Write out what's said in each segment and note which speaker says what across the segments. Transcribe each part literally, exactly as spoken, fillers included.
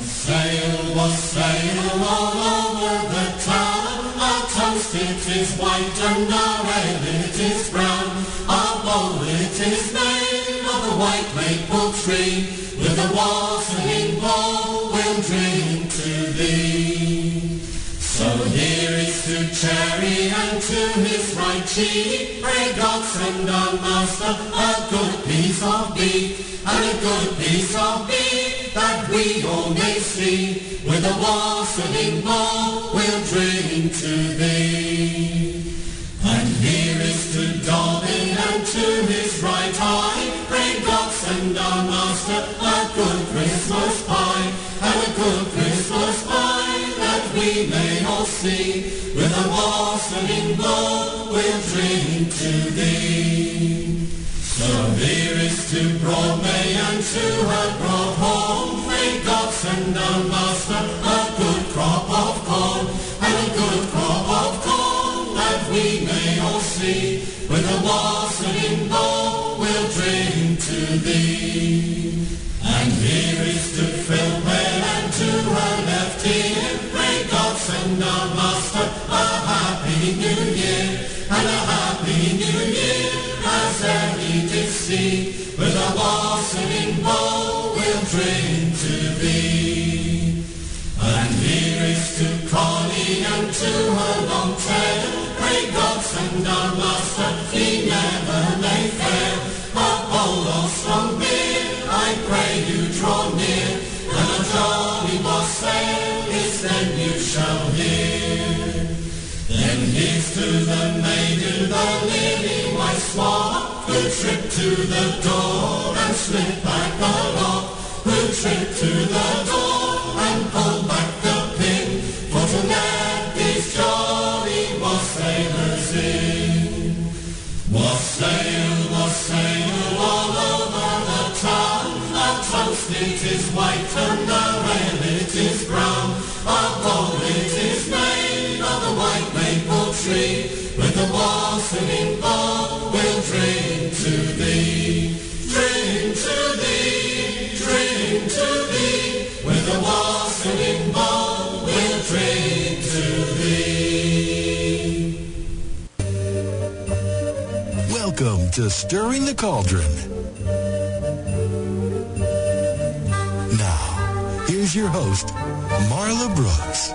Speaker 1: Wassail, wassail all over the town. Our toast it is white and our ale it is brown. Our bowl it is made of the white maple tree. With a wassailing bowl we'll drink to thee. So here is to Cherry and to his right cheek. Pray God send our master a good piece of beef, and a good piece of beef that we all may see. With a wassailing bowl we'll drink to thee. And here is to Dobbin and to his right eye. Pray God send our master a good Christmas pie, and a good Christmas pie that we may all see. With a wassailing bowl we'll drink to thee. So here is to Broadway and to her broad home. May God send our master a good crop of corn, and a good crop of corn that we may all see. With a wassailing bowl we'll drink to thee. And here is to Philpay and to her left ear. Pray God send our master a happy new year, and a happy new year as any did see. With a wassailing bowl we'll drink to thee. And here is to Connie and to her long tail. Pray God send our master he never may fail. A bowl of strong beer I pray you draw near, and a jolly wassail is then you shall hear. Then here's to the maiden, the lily white swan, who tripped to the door and slipped back the lock, who tripped to the door and pulled back the pin, for to let these jolly wassailers in. Wassail, wassail all over the town. Our toast it is white and our ale it is brown. Our bowl it is made of the white maple tree. With the wassailing bowl we'll drink to thee. Drink to thee, drink to thee. With the wassailing bowl we'll drink to thee.
Speaker 2: Welcome to Stirring the Cauldron. Now, here's your host, Marla Brooks.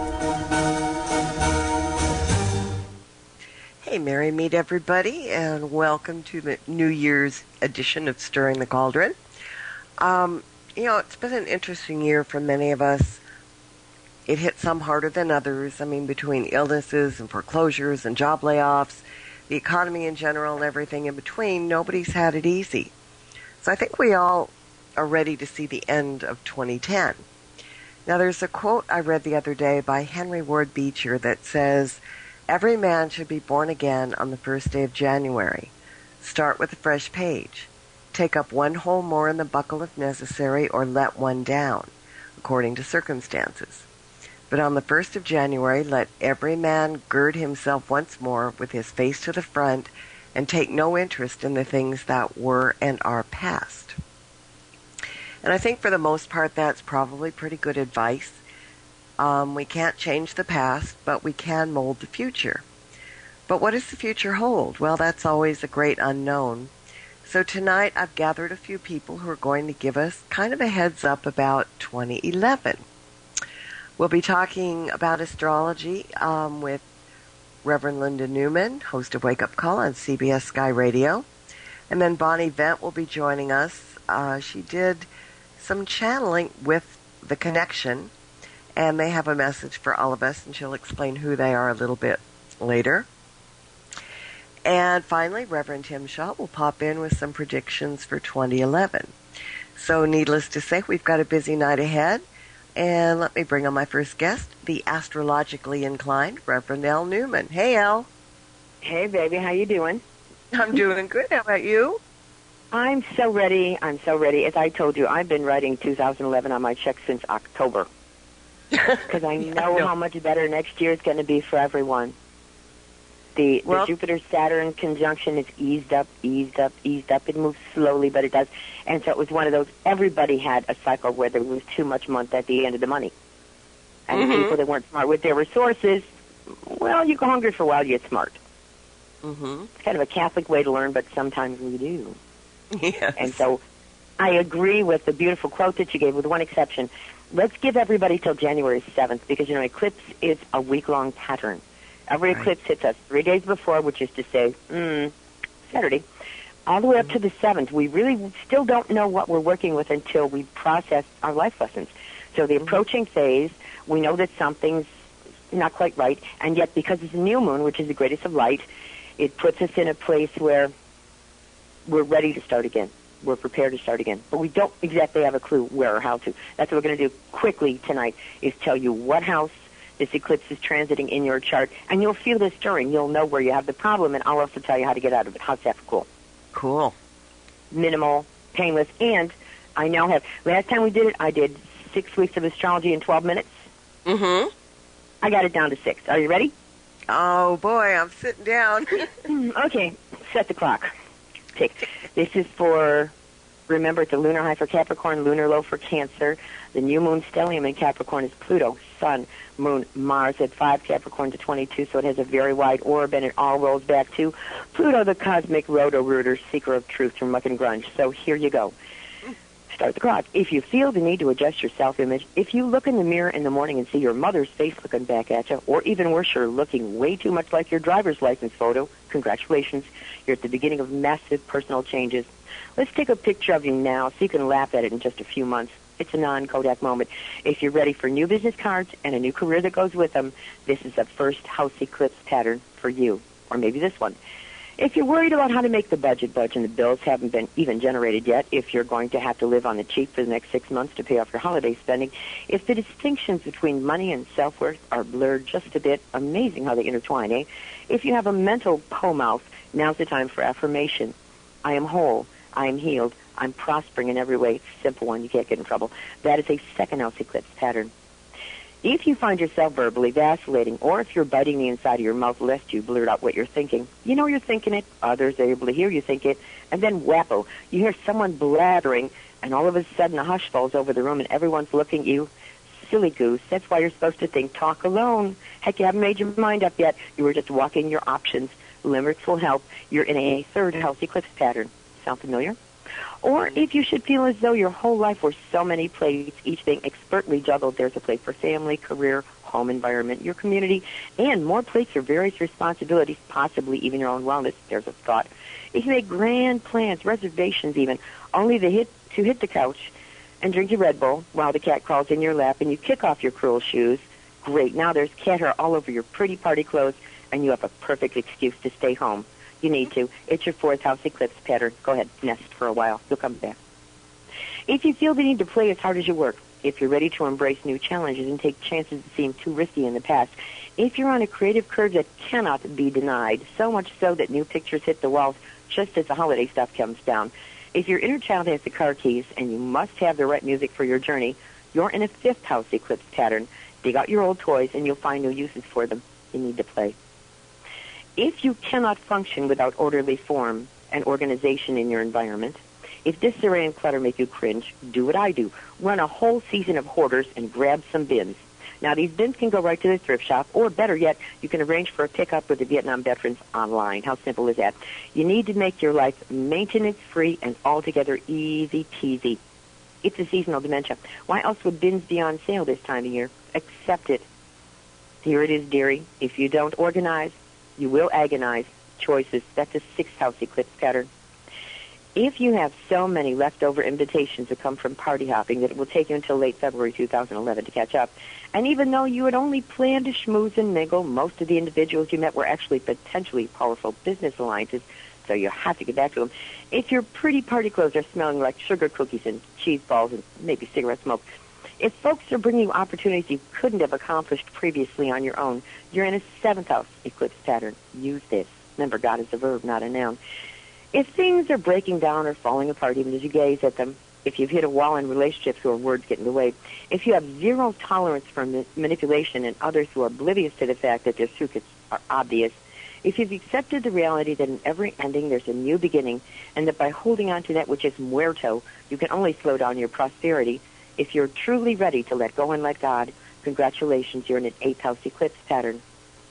Speaker 3: Hey, Merry Meet everybody, and welcome to the New Year's edition of Stirring the Cauldron. Um, you know, it's been an interesting year for many of us. It hit some harder than others. I mean, between illnesses and foreclosures and job layoffs, the economy in general and everything in between, nobody's had it easy. So I think we all are ready to see the end of twenty ten. Now, there's a quote I read the other day by Henry Ward Beecher that says, "Every man should be born again on the first day of January. Start with a fresh page. Take up one hole more in the buckle if necessary, or let one down, according to circumstances. But on the first of January, let every man gird himself once more with his face to the front and take no interest in the things that were and are past." And I think for the most part that's probably pretty good advice. Um, we can't change the past, but we can mold the future. But what does the future hold? Well, that's always a great unknown. So tonight I've gathered a few people who are going to give us kind of a heads up about twenty eleven. We'll be talking about astrology um, with Reverend Linda Newman, host of Wake Up Call on C B S Sky Radio. And then Bonnie Vent will be joining us. Uh, she did some channeling with The Connection, and they have a message for all of us, and she'll explain who they are a little bit later. And finally, Reverend Tim Shaw will pop in with some predictions for twenty eleven. So needless to say, we've got a busy night ahead. And let me bring on my first guest, the astrologically inclined Reverend L. Newman. Hey, L.
Speaker 4: Hey, baby. How you doing?
Speaker 3: I'm doing good. How about you?
Speaker 4: I'm so ready. I'm so ready. As I told you, I've been writing two thousand eleven on my check since October. Because I know how much better next year is going to be for everyone. The,
Speaker 3: Well-
Speaker 4: the Jupiter-Saturn conjunction is eased up, eased up, eased up. It moves slowly, but it does. And so it was one of those, everybody had a cycle where there was too much month at the end of the money. And
Speaker 3: Mhm.
Speaker 4: people that weren't smart with their resources, well, you go hungry for a while, you get smart.
Speaker 3: Mm-hmm.
Speaker 4: It's kind of a Catholic way to learn, but sometimes we do.
Speaker 3: Yes.
Speaker 4: And so I agree with the beautiful quote that you gave, with one exception. Let's give everybody till January seventh, because, you know, eclipse is a week-long pattern. Every
Speaker 3: Right.
Speaker 4: eclipse hits us three days before, which is to say, mm, Saturday, all the way up to the seventh. We really still don't know what we're working with until we process our life lessons. So the approaching phase, we know that something's not quite right, and yet because it's a new moon, which is the greatest of light, it puts us in a place where we're ready to start again. We're prepared to start again. But we don't exactly have a clue where or how to. That's what we're going to do quickly tonight, is tell you what house this eclipse is transiting in your chart, and you'll feel this stirring. You'll know where you have the problem, and I'll also tell you how to get out of it. How's that for cool?
Speaker 3: Cool.
Speaker 4: Minimal, painless, and I now have, last time we did it, I did six weeks of astrology in twelve minutes.
Speaker 3: Mm-hmm.
Speaker 4: I got it down to six. Are you ready?
Speaker 3: Oh, boy, I'm sitting down.
Speaker 4: Okay, set the clock. Tick. This is for, remember, it's a lunar high for Capricorn, lunar low for Cancer. The new moon stellium in Capricorn is Pluto, Sun, Moon, Mars at five, Capricorn to twenty-two, so it has a very wide orb, and it all rolls back to Pluto, the cosmic roto-rooter, seeker of truth from muck and grunge. So here you go. Start the clock. If you feel the need to adjust your self-image, if you look in the mirror in the morning and see your mother's face looking back at you, or even worse, you're looking way too much like your driver's license photo, congratulations. You're at the beginning of massive personal changes. Let's take a picture of you now so you can laugh at it in just a few months. It's a non-Kodak moment. If you're ready for new business cards and a new career that goes with them, this is the first house eclipse pattern for you, or maybe this one. If you're worried about how to make the budget budge and the bills haven't been even generated yet, if you're going to have to live on the cheap for the next six months to pay off your holiday spending, if the distinctions between money and self-worth are blurred just a bit, amazing how they intertwine, eh? If you have a mental po mouth, now's the time for affirmation. I am whole. I am healed. I'm prospering in every way. Simple one. You can't get in trouble. That is a second house eclipse pattern. If you find yourself verbally vacillating, or if you're biting the inside of your mouth lest you blurt out what you're thinking, you know you're thinking it, others are able to hear you think it, and then whappo, you hear someone blathering, and all of a sudden a hush falls over the room and everyone's looking at you. Silly goose, that's why you're supposed to think talk alone. Heck, you haven't made your mind up yet. You were just walking your options. Limericks will help. You're in a third house eclipse pattern. Sound familiar? Or if you should feel as though your whole life were so many plates, each being expertly juggled, there's a place for family, career, home environment, your community, and more plates for various responsibilities, possibly even your own wellness. There's a thought. If you make grand plans, reservations even, only to hit, to hit the couch and drink your Red Bull while the cat crawls in your lap and you kick off your cruel shoes, great. Now there's cat hair all over your pretty party clothes, and you have a perfect excuse to stay home. You need to. It's your fourth house eclipse pattern. Go ahead, nest for a while. You'll come back. If you feel the need to play as hard as you work, if you're ready to embrace new challenges and take chances that seemed too risky in the past, if you're on a creative curve that cannot be denied, so much so that new pictures hit the walls just as the holiday stuff comes down, if your inner child has the car keys and you must have the right music for your journey, you're in a fifth house eclipse pattern. Dig out your old toys and you'll find new uses for them. You need to play. If you cannot function without orderly form and organization in your environment, if disarray and clutter make you cringe, do what I do. Run a whole season of hoarders and grab some bins. Now, these bins can go right to the thrift shop, or better yet, you can arrange for a pickup with the Vietnam veterans online. How simple is that? You need to make your life maintenance-free and altogether easy-peasy. It's a seasonal dementia. Why else would bins be on sale this time of year? Accept it. Here it is, dearie. If you don't organize, you will agonize. Choices. That's a sixth house eclipse pattern. If you have so many leftover invitations that come from party hopping that it will take you until late February two thousand eleven to catch up, and even though you had only planned to schmooze and mingle, most of the individuals you met were actually potentially powerful business alliances, so you have to get back to them. If your pretty party clothes are smelling like sugar cookies and cheese balls and maybe cigarette smoke, if folks are bringing you opportunities you couldn't have accomplished previously on your own, you're in a seventh house eclipse pattern. Use this. Remember, God is a verb, not a noun. If things are breaking down or falling apart even as you gaze at them, if you've hit a wall in relationships or words get in the way, if you have zero tolerance for ma- manipulation and others who are oblivious to the fact that their secrets are obvious, If you've accepted the reality that in every ending there's a new beginning, and that by holding on to that which is muerto, you can only slow down your prosperity, if you're truly ready to let go and let God, congratulations, you're in an eighth house eclipse pattern.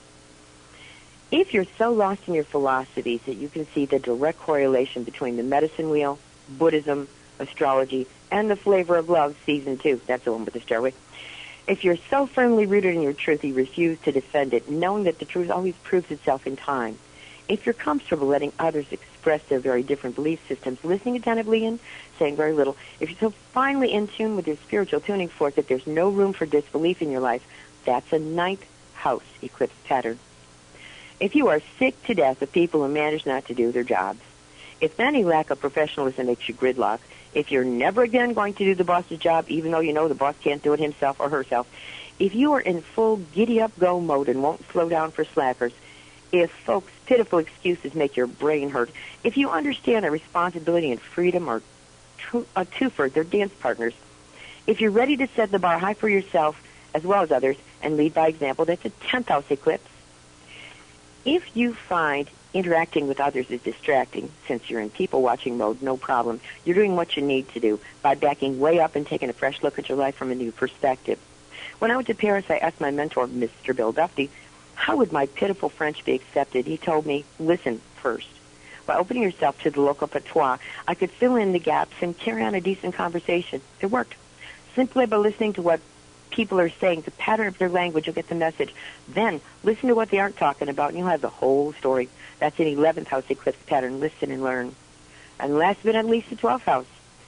Speaker 4: If you're so lost in your philosophies that you can see the direct correlation between the medicine wheel, Buddhism, astrology, and the flavor of love, season two, that's the one with the stairway. If you're so firmly rooted in your truth you refuse to defend it, knowing that the truth always proves itself in time. If you're comfortable letting others express their very different belief systems, listening attentively and saying very little, if you're so finely in tune with your spiritual tuning fork that there's no room for disbelief in your life, that's a ninth house eclipse pattern. If you are sick to death of people who manage not to do their jobs, if any lack of professionalism makes you gridlock, if you're never again going to do the boss's job, even though you know the boss can't do it himself or herself, if you are in full giddy-up-go mode and won't slow down for slackers, if folks' pitiful excuses make your brain hurt, if you understand that responsibility and freedom are tw- a twofer, they're dance partners, if you're ready to set the bar high for yourself as well as others and lead by example, that's a tenth house eclipse. If you find interacting with others is distracting, since you're in people-watching mode, no problem. You're doing what you need to do by backing way up and taking a fresh look at your life from a new perspective. When I went to Paris, I asked my mentor, Mister Bill Duffy, how would my pitiful French be accepted? He told me, listen first. By opening yourself to the local patois, I could fill in the gaps and carry on a decent conversation. It worked. Simply by listening to what people are saying, the pattern of their language, you'll get the message. Then listen to what they aren't talking about, and you'll have the whole story. That's an eleventh house eclipse pattern. Listen and learn. And last but not least, the twelfth house.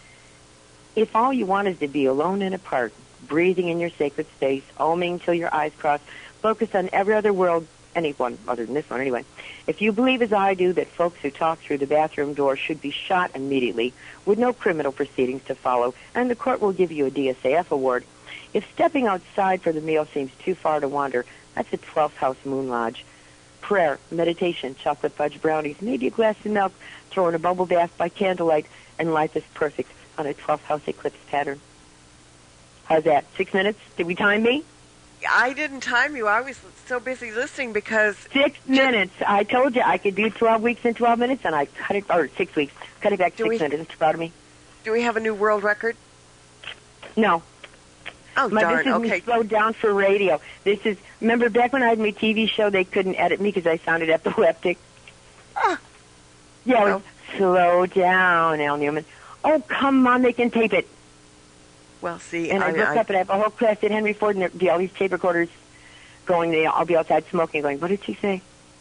Speaker 4: If all you want is to be alone and apart, breathing in your sacred space, oming till your eyes cross, focus on every other world, anyone other than this one anyway. If you believe as I do that folks who talk through the bathroom door should be shot immediately with no criminal proceedings to follow, and the court will give you a D S A F award, if stepping outside for the meal seems too far to wander, that's a twelfth house moon lodge. Prayer, meditation, chocolate fudge brownies, maybe a glass of milk, throw in a bubble bath by candlelight, and life is perfect on a twelfth house eclipse pattern. How's that? Six minutes? Did we time me?
Speaker 3: I didn't time you. I was so busy listening because...
Speaker 4: Six minutes. I told you I could do twelve weeks in twelve minutes, and I cut it, or six weeks. Cut it back to six minutes. Isn't you proud of me?
Speaker 3: Do we have a new world record?
Speaker 4: No.
Speaker 3: Oh,
Speaker 4: my,
Speaker 3: darn,
Speaker 4: this is
Speaker 3: okay.
Speaker 4: me slowed down for radio. This is, remember back when I had my T V show, they couldn't edit me because I sounded epileptic?
Speaker 3: Ah.
Speaker 4: Yeah, it was,
Speaker 3: Oh.
Speaker 4: slow down, Al Newman. Oh, come on, they can tape it.
Speaker 3: Well, see,
Speaker 4: And I,
Speaker 3: I,
Speaker 4: looked
Speaker 3: I,
Speaker 4: up and I have a whole class at Henry Ford, and there'll be all these tape recorders going. They, I'll be outside smoking, going, what did she say?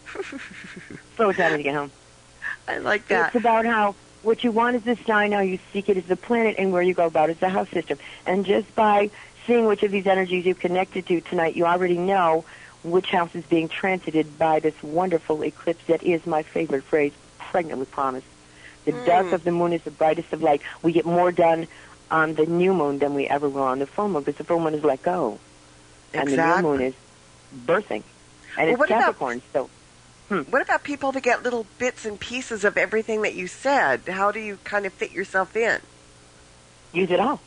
Speaker 4: Slow it down when you get home.
Speaker 3: I like that.
Speaker 4: It's about how what you want is the sign, how you seek it is the planet, and where you go about is the house system. And just by seeing which of these energies you've connected to tonight, you already know which house is being transited by this wonderful eclipse that is my favorite phrase, pregnant with promise. The
Speaker 3: Mm.
Speaker 4: dark of the moon is the brightest of light. We get more done on the new moon than we ever will on the full moon, because the full moon is let go. And
Speaker 3: Exactly.
Speaker 4: the new moon is birthing. And
Speaker 3: Well,
Speaker 4: it's
Speaker 3: what about-
Speaker 4: Capricorn, so... Hmm.
Speaker 3: What about people that get little bits and pieces of everything that you said? How do you kind of fit yourself in?
Speaker 4: Use it all.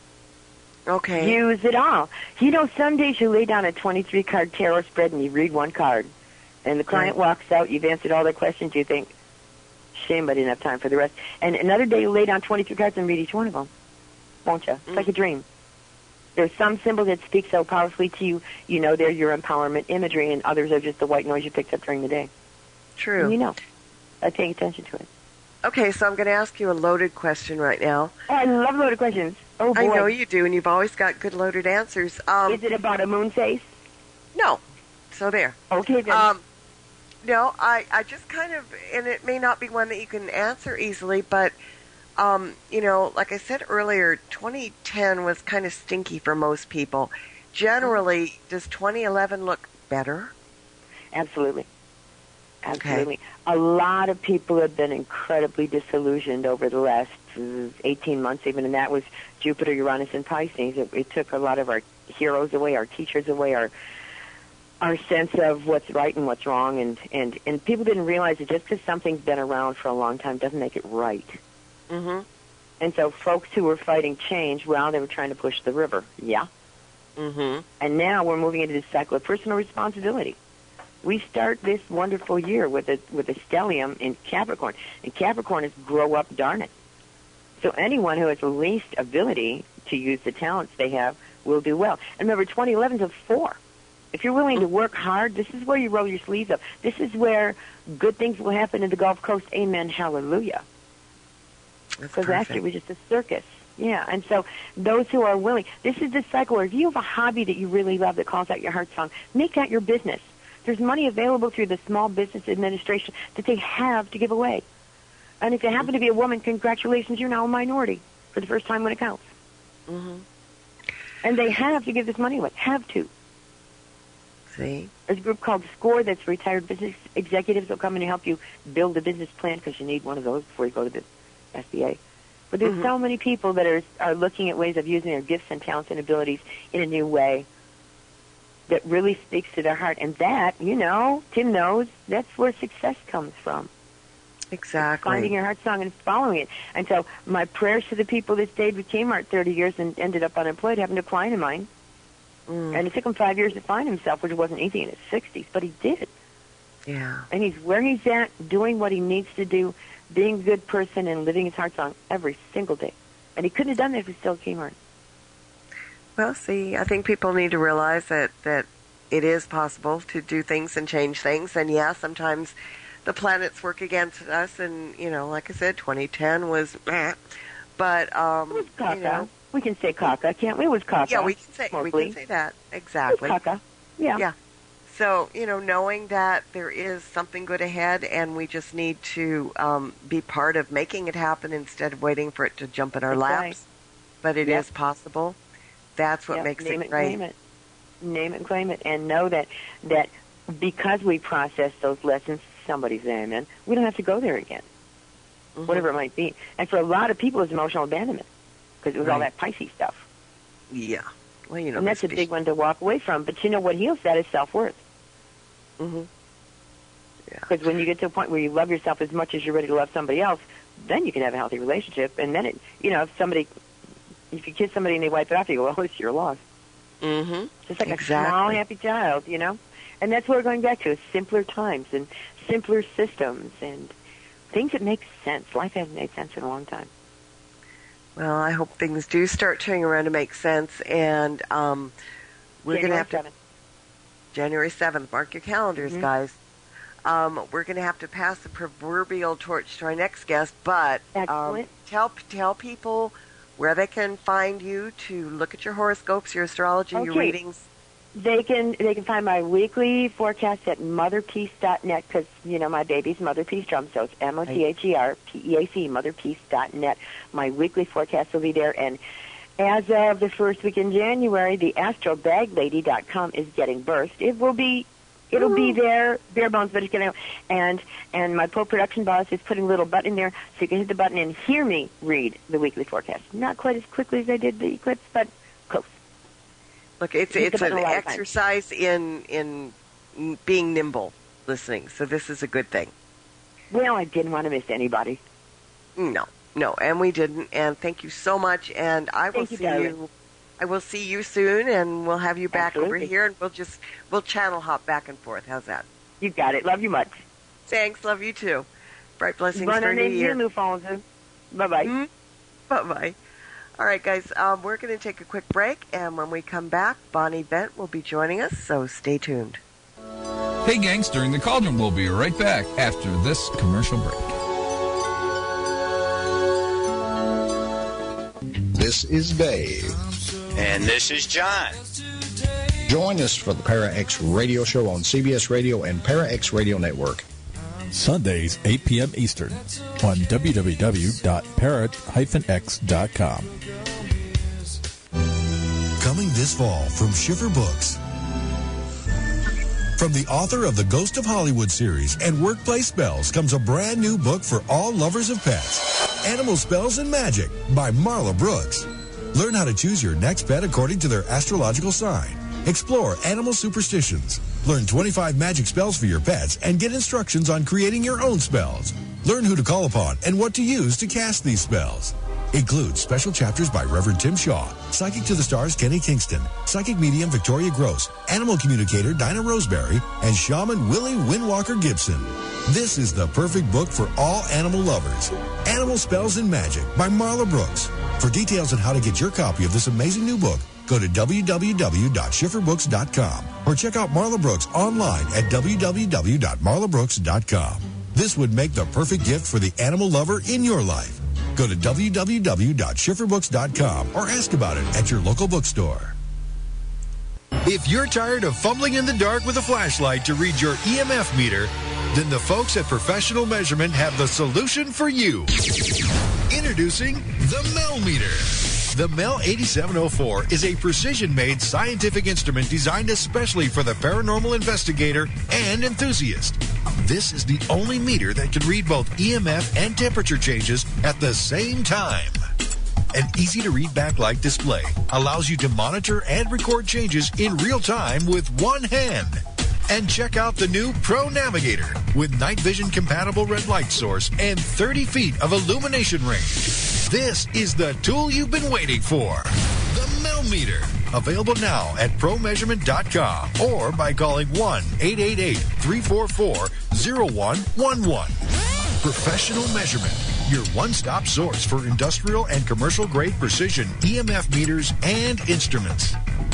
Speaker 3: Okay.
Speaker 4: Use it all. You know, some days you lay down a twenty-three card tarot spread and you read one card. And the client
Speaker 3: Right.
Speaker 4: walks out, you've answered all their questions, you think, shame I didn't have time for the rest. And another day you lay down twenty-three cards and read each one of them. Won't you? It's
Speaker 3: Mm.
Speaker 4: like a dream. There's some symbols that speak so powerfully to you, you know they're your empowerment imagery, and others are just the white noise you picked up during the day.
Speaker 3: True.
Speaker 4: And you know. I pay attention to it.
Speaker 3: Okay, so I'm going to ask you a loaded question right now.
Speaker 4: Oh, I love loaded questions. Oh, boy.
Speaker 3: I know you do, and you've always got good loaded answers. Um,
Speaker 4: Is it about a moon face?
Speaker 3: no. So there.
Speaker 4: Okay, then.
Speaker 3: Um, no, I, I just kind of, and it may not be one that you can answer easily, but, um, you know, like I said earlier, twenty ten was kind of stinky for most people. Generally, does twenty eleven look better?
Speaker 4: Absolutely. Absolutely. A lot of people have been incredibly disillusioned over the last uh, eighteen months, even, and that was Jupiter, Uranus, and Pisces. It, it took a lot of our heroes away, our teachers away, our our sense of what's right and what's wrong, and, and, and people didn't realize that just because something's been around for a long time doesn't make it right.
Speaker 3: Mm-hmm.
Speaker 4: And so folks who were fighting change, well, they were trying to push the river. Yeah.
Speaker 3: Mm-hmm.
Speaker 4: And now we're moving into this cycle of personal responsibility. We start this wonderful year with a with a stellium in Capricorn, and Capricorn is grow up, darn it. So anyone who has the least ability to use the talents they have will do well. And remember, twenty eleven is a four. If you're willing to work hard, this is where you roll your sleeves up. This is where good things will happen in the Gulf Coast. Amen, hallelujah. Because last year was just a circus. Yeah, and so those who are willing, this is the cycle where if you have a hobby that you really love that calls out your heart song, make that your business. There's money available through the Small Business Administration that they have to give away. And if you happen to be a woman, congratulations, you're now a minority for the first time when it counts.
Speaker 3: Mm-hmm.
Speaker 4: And they have to give this money away, have to.
Speaker 3: See?
Speaker 4: There's a group called SCORE that's retired business executives that will come in and help you build a business plan because you need one of those before you go to the S B A. But there's mm-hmm. so many people that are are looking at ways of using their gifts and talents and abilities in a new way that really speaks to their heart. And that, you know, Tim knows, that's where success comes from.
Speaker 3: Exactly.
Speaker 4: Finding your heart song and following it. And so my prayers to the people that stayed with Kmart thirty years and ended up unemployed happened to a client of mine. Mm. And it took him five years to find himself, which wasn't easy in his sixties, but he did.
Speaker 3: Yeah.
Speaker 4: And he's where he's at, doing what he needs to do, being a good person and living his heart song every single day. And he couldn't have done that if he still at Kmart.
Speaker 3: Well, see, I think people need to realize that, that it is possible to do things and change things. And, yeah, sometimes the planets work against us. And, you know, like I said, twenty ten was meh. But, um,
Speaker 4: it was caca.
Speaker 3: you know.
Speaker 4: We can say caca, can't we? It was caca.
Speaker 3: Yeah, we can say, we can say that. Exactly.
Speaker 4: It was caca. Yeah.
Speaker 3: Yeah. So, you know, knowing that there is something good ahead and we just need to um, be part of making it happen instead of waiting for it to jump in our
Speaker 4: That's
Speaker 3: laps.
Speaker 4: Right.
Speaker 3: But it
Speaker 4: yep.
Speaker 3: is possible. That's what
Speaker 4: yep.
Speaker 3: makes
Speaker 4: Name
Speaker 3: it
Speaker 4: it
Speaker 3: great.
Speaker 4: Name it. Name it and claim it. And know that, that because we process those lessons, somebody's amen, we don't have to go there again, mm-hmm. whatever it might be. And for a lot of people, it's emotional abandonment because it was
Speaker 3: right.
Speaker 4: all that Pisces stuff.
Speaker 3: Yeah. Well, you know,
Speaker 4: and that's a big one to walk away from. But you know what heals that is self-worth.
Speaker 3: Mm-hmm.
Speaker 4: Because when you get to a point where you love yourself as much as you're ready to love somebody else, then you can have a healthy relationship. And then, it, you know, if somebody, if you kiss somebody and they wipe it off, you go, well, it's your loss.
Speaker 3: Mm-hmm.
Speaker 4: Just like
Speaker 3: exactly.
Speaker 4: a small, happy child, you know? And that's what we're going back to, is simpler times and simpler systems and things that make sense. Life hasn't made sense in a long time.
Speaker 3: Well, I hope things do start turning around to make sense. And um, we're going to have to...
Speaker 4: seventh.
Speaker 3: January seventh. Mark your calendars, mm-hmm. guys. Um, we're going to have to pass the proverbial torch to our next guest, but um, tell tell people where they can find you to look at your horoscopes, your astrology,
Speaker 4: okay.
Speaker 3: your readings.
Speaker 4: They can they can find my weekly forecast at mother peace dot net because, you know, my baby's Mother Peace Drum, so it's M O T H E R P E A C, mother peace dot net. My weekly forecast will be there, and as of the first week in January, the astro bag lady dot com is getting birthed. It will be, it'll be there, bare bones, but it's getting out. And and my post-production boss is putting a little button there so you can hit the button and hear me read the weekly forecast. Not quite as quickly as I did the eclipse, but close.
Speaker 3: Look, it's it's an exercise in in being nimble listening. So this is a good thing.
Speaker 4: Well, I didn't want to miss anybody.
Speaker 3: No. No, and we didn't. And thank you so much. And I will
Speaker 4: thank you,
Speaker 3: see
Speaker 4: darling.
Speaker 3: you. I will see you soon, and we'll have you back
Speaker 4: Absolutely.
Speaker 3: over here, and we'll just we'll channel hop back and forth. How's that?
Speaker 4: You got it. Love you much.
Speaker 3: Thanks. Love you too. Bright blessings
Speaker 4: Run
Speaker 3: for a new year.
Speaker 4: Bye bye.
Speaker 3: Mm-hmm. Bye bye. All right, guys. Um, we're going to take a quick break, and when we come back, Bonnie Bent will be joining us. So stay tuned.
Speaker 5: Hey, gang! Stirring the Cauldron. We'll be right back after this commercial break.
Speaker 6: This is Dave.
Speaker 7: And this is John.
Speaker 6: Join us for the Para X Radio Show on C B S Radio and Para X Radio Network.
Speaker 8: Sundays, eight p.m. Eastern on w w w dot para dash x dot com.
Speaker 2: Coming this fall from Schiffer Books. From the author of the Ghost of Hollywood series and Workplace Spells comes a brand new book for all lovers of pets. Animal Spells and Magic by Marla Brooks. Learn how to choose your next pet according to their astrological sign. Explore animal superstitions. Learn twenty-five magic spells for your pets and get instructions on creating your own spells. Learn who to call upon and what to use to cast these spells. Includes special chapters by Reverend Tim Shaw, Psychic to the Stars Kenny Kingston, Psychic Medium Victoria Gross, Animal Communicator Dinah Roseberry, and Shaman Willie Windwalker Gibson. This is the perfect book for all animal lovers. Animal Spells and Magic by Marla Brooks. For details on how to get your copy of this amazing new book, go to w w w dot schiffer books dot com or check out Marla Brooks online at w w w dot marla brooks dot com. This would make the perfect gift for the animal lover in your life. Go to w w w dot schiffer books dot com or ask about it at your local bookstore.
Speaker 9: If you're tired of fumbling in the dark with a flashlight to read your E M F meter, then the folks at Professional Measurement have the solution for you. Introducing the Mel Meter. The Mel eighty-seven oh four is a precision-made scientific instrument designed especially for the paranormal investigator and enthusiast. This is the only meter that can read both E M F and temperature changes at the same time. An easy-to-read backlight display allows you to monitor and record changes in real time with one hand. And check out the new Pro Navigator with night vision compatible red light source and thirty feet of illumination range. This is the tool you've been waiting for. The Mel Meter. Available now at pro measurement dot com or by calling one eight eight eight, three four four, zero one one one. Professional Measurement, your one-stop source for industrial and commercial-grade precision E M F meters and instruments.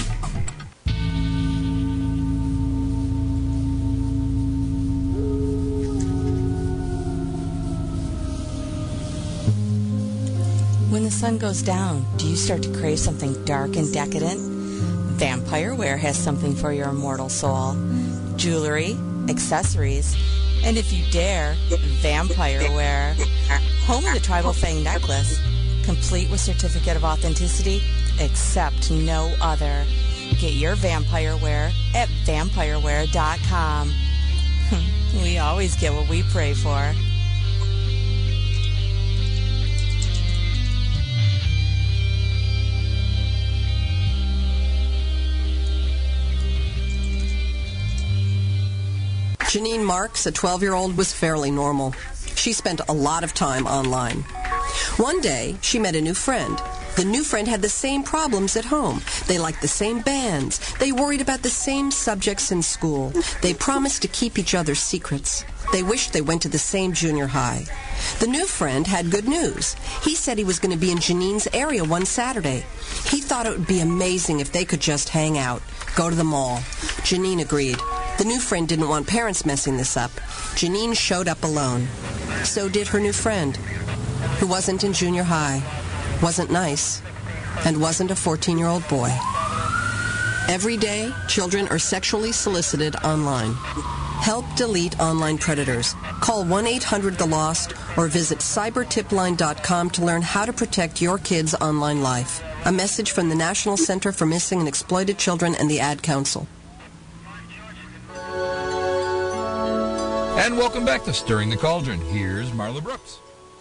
Speaker 10: When the sun goes down, do you start to crave something dark and decadent? Vampireware has something for your immortal soul. Jewelry, accessories, and if you dare, Vampireware. Home of the Tribal Fang necklace, complete with certificate of authenticity, except no other. Get your Vampireware at vampireware dot com. We always get what we pray for.
Speaker 11: Janine Marks, a twelve-year-old, was fairly normal. She spent a lot of time online. One day, she met a new friend. The new friend had the same problems at home. They liked the same bands. They worried about the same subjects in school. They promised to keep each other's secrets. They wished they went to the same junior high. The new friend had good news. He said he was going to be in Janine's area one Saturday. He thought it would be amazing if they could just hang out, go to the mall. Janine agreed. The new friend didn't want parents messing this up. Janine showed up alone. So did her new friend, who wasn't in junior high, wasn't nice, and wasn't a fourteen-year-old boy. Every day, children are sexually solicited online. Help delete online predators. Call one eight hundred the lost or visit cyber tip line dot com to learn how to protect your kids' online life. A message from the National Center for Missing and Exploited Children and the Ad Council.
Speaker 5: And welcome back to Stirring the Cauldron. Here's Marla Brooks.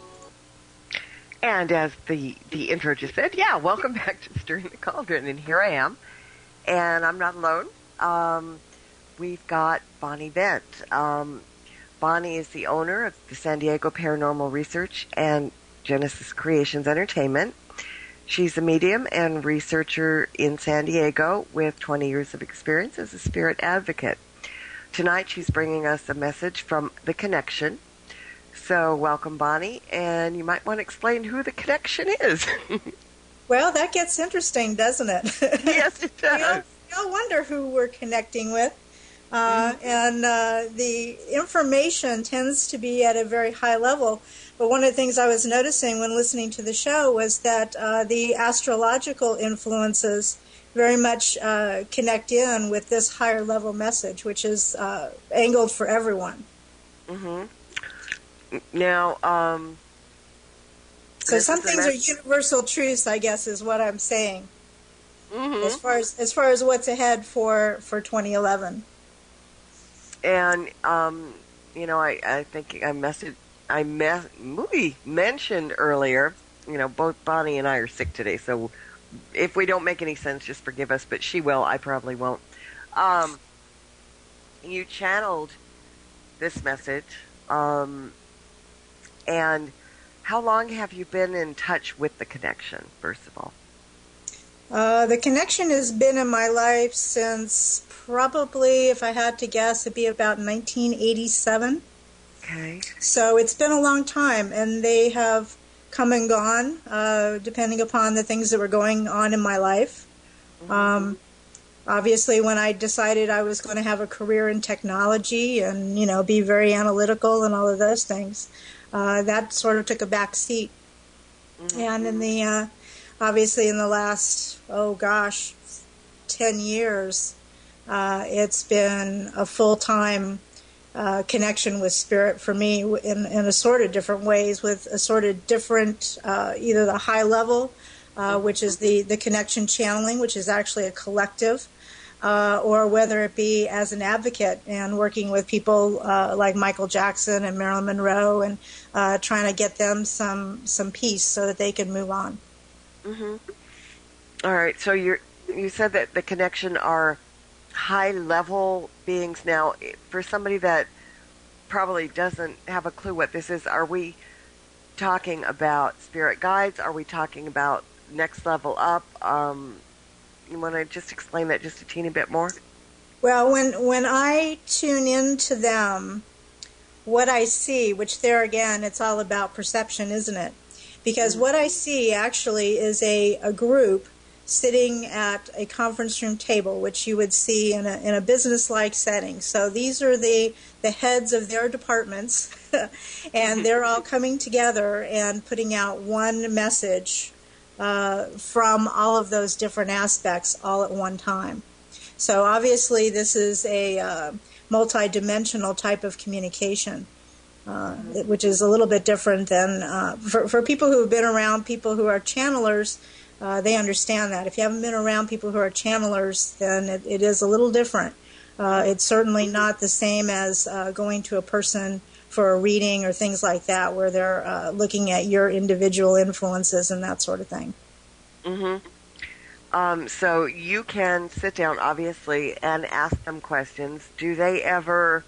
Speaker 3: And as the, the intro just said, yeah, welcome back to Stirring the Cauldron. And here I am. And I'm not alone. Um, we've got Bonnie Bent. Um, Bonnie is the owner of the San Diego Paranormal Research and Genesis Creations Entertainment. She's a medium and researcher in San Diego with twenty years of experience as a spirit advocate. Tonight she's bringing us a message from The Connection. So welcome, Bonnie, and you might want to explain who The Connection is.
Speaker 12: Well, that gets interesting, doesn't it?
Speaker 3: Yes, it does.
Speaker 12: we, all, we all wonder who we're connecting with, uh, mm-hmm. and uh, the information tends to be at a very high level. But one of the things I was noticing when listening to the show was that uh, the astrological influences very much uh, connect in with this higher level message, which is uh, angled for everyone.
Speaker 3: Mm-hmm. Now, um,
Speaker 12: so some things are universal truths, I guess, is what I'm saying. Mm-hmm. As far as as far as what's ahead for for twenty eleven.
Speaker 3: And um, you know, I I think I messaged I me- movie mentioned earlier. You know, both Bonnie and I are sick today, so. If we don't make any sense, just forgive us, but she will. I probably won't. Um, you channeled this message, um, and how long have you been in touch with the connection, first of all?
Speaker 12: Uh, the connection has been in my life since probably, if I had to guess, it'd be about nineteen eighty-seven.
Speaker 3: Okay.
Speaker 12: So it's been a long time, and they have come and gone, uh, depending upon the things that were going on in my life. Mm-hmm. Um, obviously, when I decided I was going to have a career in technology and, you know, be very analytical and all of those things, uh, that sort of took a back seat. Mm-hmm. And in the, uh, obviously in the last, oh gosh, ten years, uh, it's been a full-time Uh, connection with spirit for me in, in assorted different ways, with assorted different, uh, either the high level, uh, which is the, the connection channeling, which is actually a collective, uh, or whether it be as an advocate and working with people uh, like Michael Jackson and Marilyn Monroe and uh, trying to get them some, some peace so that they can move on.
Speaker 3: Mm-hmm. All right, so you're, you said that the connection are high-level beings. Now, for somebody that probably doesn't have a clue what this is, are we talking about spirit guides? Are we talking about next level up? Um, you want to just explain that just a teeny bit more?
Speaker 12: Well, when when I tune into them, what I see, which there again, it's all about perception, isn't it? Because what I see actually is a, a group sitting at a conference room table, which you would see in a, in a business-like setting. So these are the, the heads of their departments, and they're all coming together and putting out one message uh, from all of those different aspects all at one time. So obviously this is a uh, multi-dimensional type of communication, uh, which is a little bit different than, uh, for, for people who have been around people who are channelers. Uh, they understand that. If you haven't been around people who are channelers, then it, it is a little different. Uh, it's certainly not the same as uh, going to a person for a reading or things like that, where they're uh, looking at your individual influences and that sort of thing.
Speaker 3: Mm-hmm. Um, so you can sit down, obviously, and ask them questions. Do they ever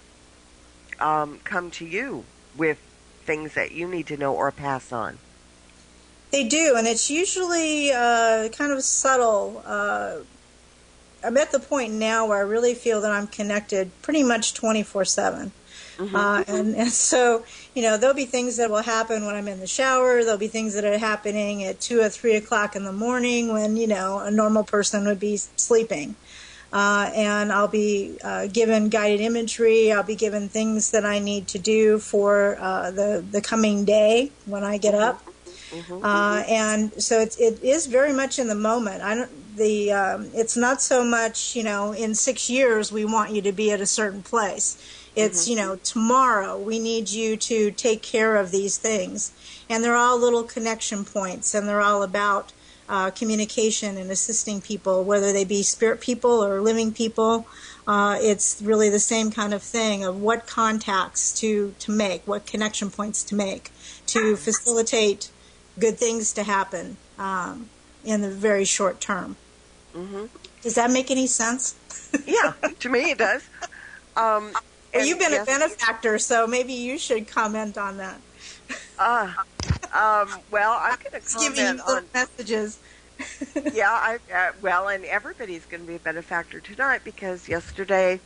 Speaker 3: um, come to you with things that you need to know or pass on?
Speaker 12: They do, and it's usually uh, kind of subtle. Uh, I'm at the point now where I really feel that I'm connected pretty much twenty-four seven. Mm-hmm. Uh, and, and so, you know, there'll be things that will happen when I'm in the shower. There'll be things that are happening at two or three o'clock in the morning when, you know, a normal person would be sleeping. Uh, and I'll be uh, given guided imagery. I'll be given things that I need to do for uh, the, the coming day when I get up. Mm-hmm. Uh, and so it's, it is very much in the moment. I don't, the, um, it's not so much, you know, in six years we want you to be at a certain place. It's, mm-hmm. you know, tomorrow we need you to take care of these things. And they're all little connection points, and they're all about uh, communication and assisting people, whether they be spirit people or living people. Uh, it's really the same kind of thing of what contacts to, to make, what connection points to make to facilitate good things to happen um, in the very short term.
Speaker 3: Mm-hmm.
Speaker 12: Does that make any sense?
Speaker 3: Yeah, to me it does. Um,
Speaker 12: well, you've been yes. a benefactor, so maybe you should comment on that.
Speaker 3: Uh, um, well, I'm going to comment
Speaker 12: giving you
Speaker 3: on
Speaker 12: messages.
Speaker 3: yeah, I, uh, well, and everybody's going to be a benefactor tonight, because yesterday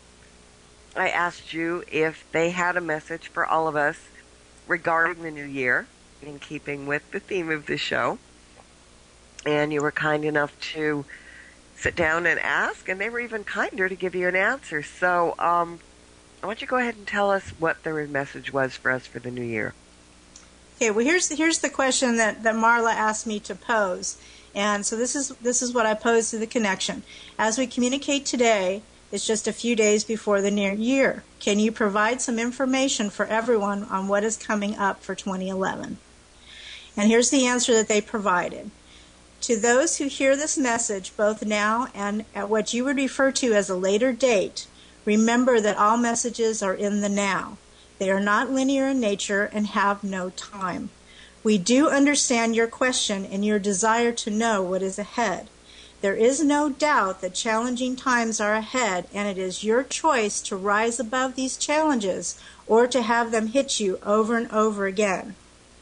Speaker 3: I asked you if they had a message for all of us regarding the new year, in keeping with the theme of the show. And you were kind enough to sit down and ask, and they were even kinder to give you an answer. So um, why don't you go ahead and tell us what their message was for us for the new year.
Speaker 12: Okay, well, here's, here's the question that, that Marla asked me to pose. And so this is, this is what I posed to the connection. As we communicate today, it's just a few days before the new year. Can you provide some information for everyone on what is coming up for twenty eleven? And here's the answer that they provided. To those who hear this message, both now and at what you would refer to as a later date, remember that all messages are in the now. They are not linear in nature and have no time. We do understand your question and your desire to know what is ahead. There is no doubt that challenging times are ahead, and it is your choice to rise above these challenges or to have them hit you over and over again.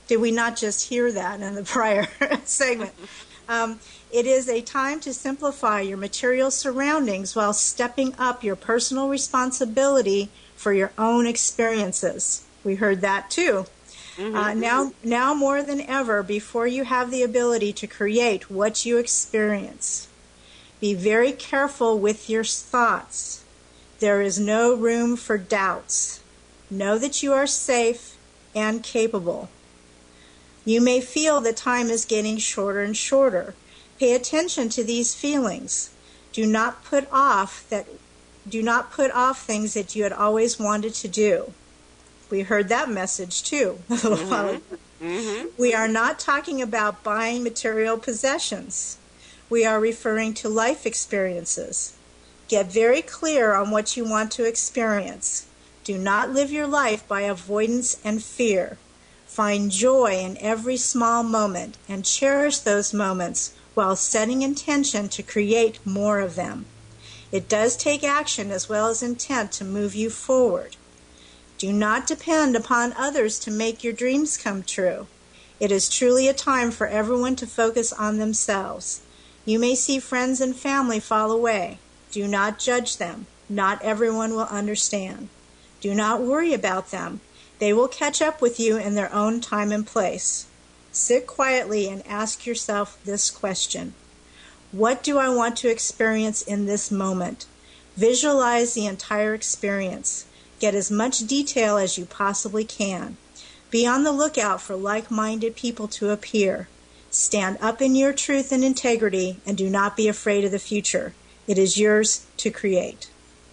Speaker 12: Did we not just hear that in the prior segment? Um, it is a time to simplify your material surroundings while stepping up your personal responsibility for your own experiences. We heard that too. Mm-hmm. Uh, now, now more than ever, before you have the ability to create what you experience, be very careful with your thoughts. There is no room for doubts. Know that you are safe and capable. You may feel that time is getting shorter and shorter. Pay attention to these feelings. Do not put off that. Do not put off things that you had always wanted to do. We heard that message too a little mm-hmm. while ago. Mm-hmm. We are not talking about buying material possessions. We are referring to life experiences. Get very clear on what you want to experience. Do not live your life by avoidance and fear. Find joy in every small moment and cherish those moments while setting intention to create more of them. It does take action as well as intent to move you forward. Do not depend upon others to make your dreams come true. It is truly a time for everyone to focus on themselves. You may see friends and family fall away. Do not judge them. Not everyone will understand. Do not worry about them. They will catch up with you in their own time and place. Sit quietly and ask yourself this question. What do I want to experience in this moment? Visualize the entire experience. Get as much detail as you possibly can. Be on the lookout for like-minded people to appear. Stand up in your truth and integrity and do not be afraid of the future. It is yours to create.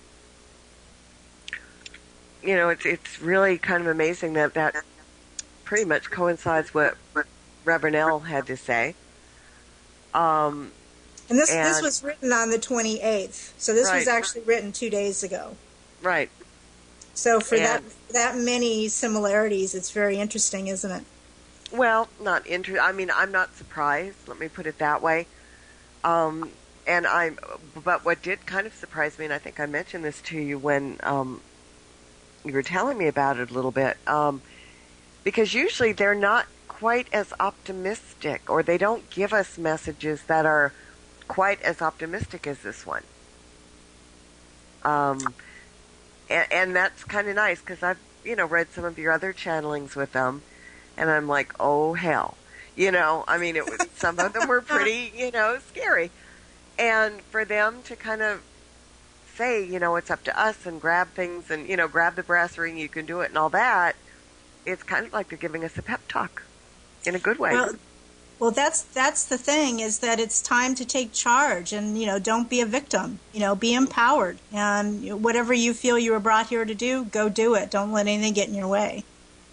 Speaker 3: You know, it's it's really kind of amazing that that pretty much coincides with what Reverend L had to say. Um,
Speaker 12: and this
Speaker 3: and,
Speaker 12: this was written on the twenty-eighth, so this
Speaker 3: right.
Speaker 12: was actually written two days ago.
Speaker 3: Right.
Speaker 12: So for
Speaker 3: and,
Speaker 12: that that many similarities, it's very interesting, isn't it?
Speaker 3: Well, not inter. I mean, I'm not surprised. Let me put it that way. Um, and I'm, but what did kind of surprise me, and I think I mentioned this to you when um, you were telling me about it a little bit, um, because usually they're not quite as optimistic, or they don't give us messages that are quite as optimistic as this one. Um, and, and that's kind of nice because I've, you know, read some of your other channelings with them, and I'm like, oh hell, you know. I mean, it was some of them were pretty, you know, scary, and for them to kind of say, you know, it's up to us and grab things and, you know, grab the brass ring, you can do it and all that. It's kind of like they're giving us a pep talk in a good way.
Speaker 12: Well, well, that's that's the thing, is that it's time to take charge and, you know, don't be a victim. You know, be empowered. And whatever you feel you were brought here to do, go do it. Don't let anything get in your way.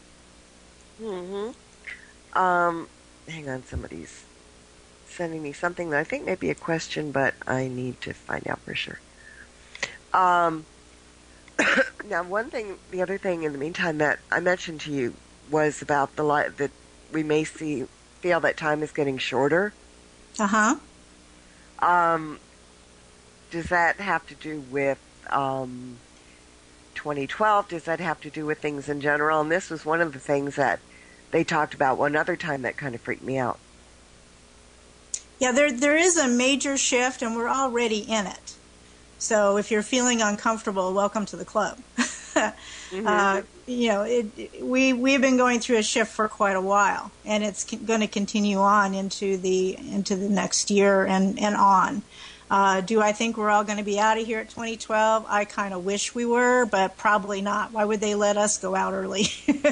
Speaker 3: Mm-hmm. Um, hang on, somebody's sending me something that I think may be a question, but I need to find out for sure. Um, now, one thing, the other thing in the meantime that I mentioned to you was about the light that we may see, feel that time is getting shorter.
Speaker 12: Uh-huh.
Speaker 3: Um, does that have to do with um, twenty twelve? Does that have to do with things in general? And this was one of the things that they talked about one other time that kind of freaked me out.
Speaker 12: Yeah, there there is a major shift, and we're already in it. So if you're feeling uncomfortable, welcome to the club. mm-hmm. uh, you know, it, it, we we've been going through a shift for quite a while, and it's going to continue on into the into the next year and and on. Uh, do I think we're all going to be out of here at twenty twelve? I kind of wish we were, but probably not. Why would they let us go out early?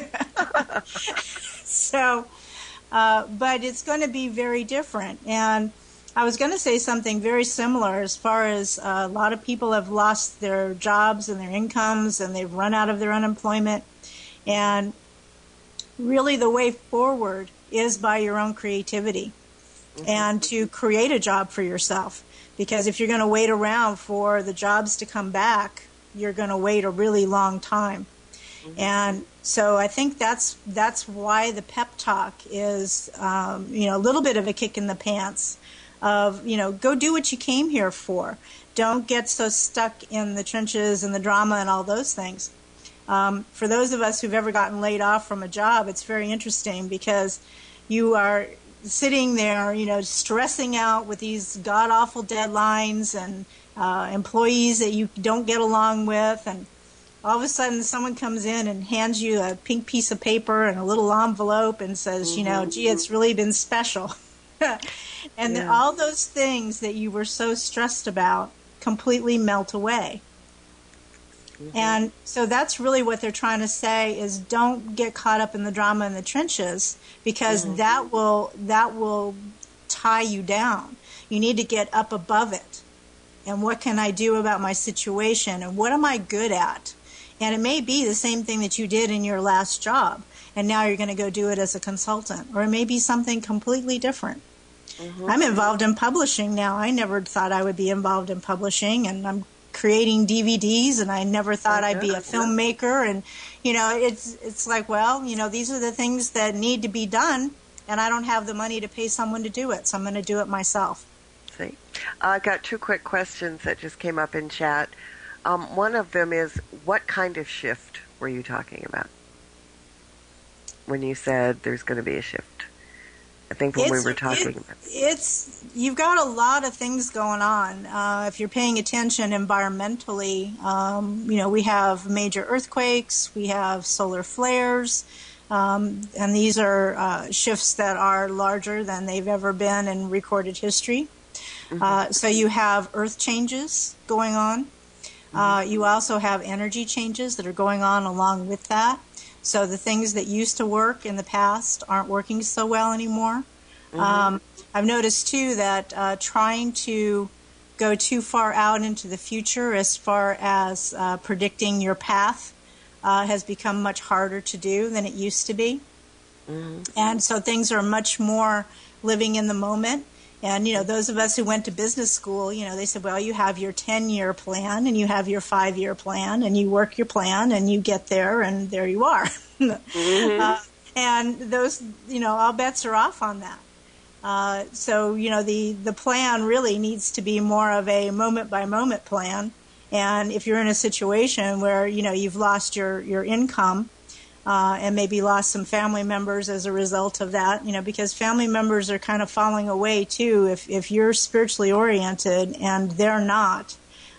Speaker 12: so, uh, but it's going to be very different. And I was going to say something very similar as far as uh, a lot of people have lost their jobs and their incomes, and they've run out of their unemployment. And really the way forward is by your own creativity mm-hmm. and to create a job for yourself. Because if you're going to wait around for the jobs to come back, you're going to wait a really long time. Mm-hmm. And so I think that's that's why the pep talk is, um, you know, a little bit of a kick in the pants of, you know, go do what you came here for. Don't get so stuck in the trenches and the drama and all those things. Um, for those of us who've ever gotten laid off from a job, it's very interesting because you are sitting there, you know, stressing out with these god-awful deadlines and uh, employees that you don't get along with, and all of a sudden someone comes in and hands you a pink piece of paper and a little envelope and says, mm-hmm. you know, gee, it's really been special. and yeah. the, all those things that you were so stressed about completely melt away. Mm-hmm. And so that's really what they're trying to say is don't get caught up in the drama in the trenches, because mm-hmm. that will that will tie you down. You need to get up above it. And what can I do about my situation? And what am I good at? And it may be the same thing that you did in your last job, and now you're going to go do it as a consultant. Or it may be something completely different. Mm-hmm. I'm involved in publishing now. I never thought I would be involved in publishing, and I'm creating D V Ds, and I never thought I'd be a filmmaker. And, you know, it's it's like, well, you know, these are the things that need to be done, and I don't have the money to pay someone to do it, so I'm going to do it myself.
Speaker 3: See, I got two quick questions that just came up in chat. Um, one of them is, what kind of shift were you talking about when you said there's going to be a shift? I think when it's, we were talking
Speaker 12: it,
Speaker 3: about
Speaker 12: it's you've got a lot of things going on. Uh, if you're paying attention environmentally, um, you know, we have major earthquakes, we have solar flares, um, and these are uh, shifts that are larger than they've ever been in recorded history. Mm-hmm. Uh, so you have earth changes going on. Uh, you also have energy changes that are going on along with that. So the things that used to work in the past aren't working so well anymore. Mm-hmm. Um, I've noticed, too, that uh, trying to go too far out into the future as far as uh, predicting your path uh, has become much harder to do than it used to be. Mm-hmm. And so things are much more living in the moment. And, you know, those of us who went to business school, you know, they said, well, you have your ten-year plan and you have your five-year plan and you work your plan and you get there and there you are. Mm-hmm. uh, and those, you know, all bets are off on that. Uh, so, you know, the, the plan really needs to be more of a moment-by-moment plan. And if you're in a situation where, you know, you've lost your, your income, Uh, and maybe lost some family members as a result of that, you know, because family members are kind of falling away too. If if you're spiritually oriented and they're not,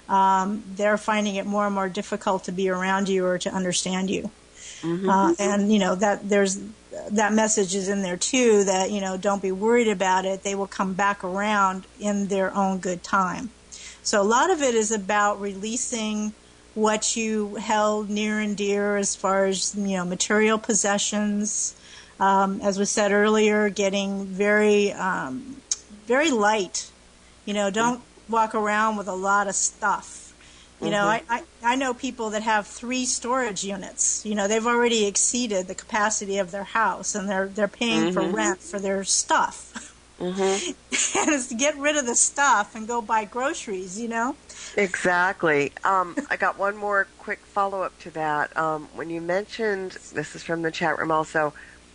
Speaker 12: um, they're finding it more and more difficult to be around you or to understand you. Mm-hmm. Uh, and you know that there's that message is in there too. That you know, don't be worried about it. They will come back around in their own good time. So a lot of it is about releasing what you held near and dear as far as, you know, material possessions. Um, as was said earlier, getting very, um, very light. You know, don't walk around with a lot of stuff. You mm-hmm. know, I, I, I know people that have three storage units. You know, they've already exceeded the capacity of their house, and they're they're paying mm-hmm. for rent for their stuff. Mm-hmm. And it's to get rid of the stuff and go buy groceries, you know?
Speaker 3: Exactly. Um, I got one more quick follow-up to that. Um, when you mentioned, this is from the chat room also,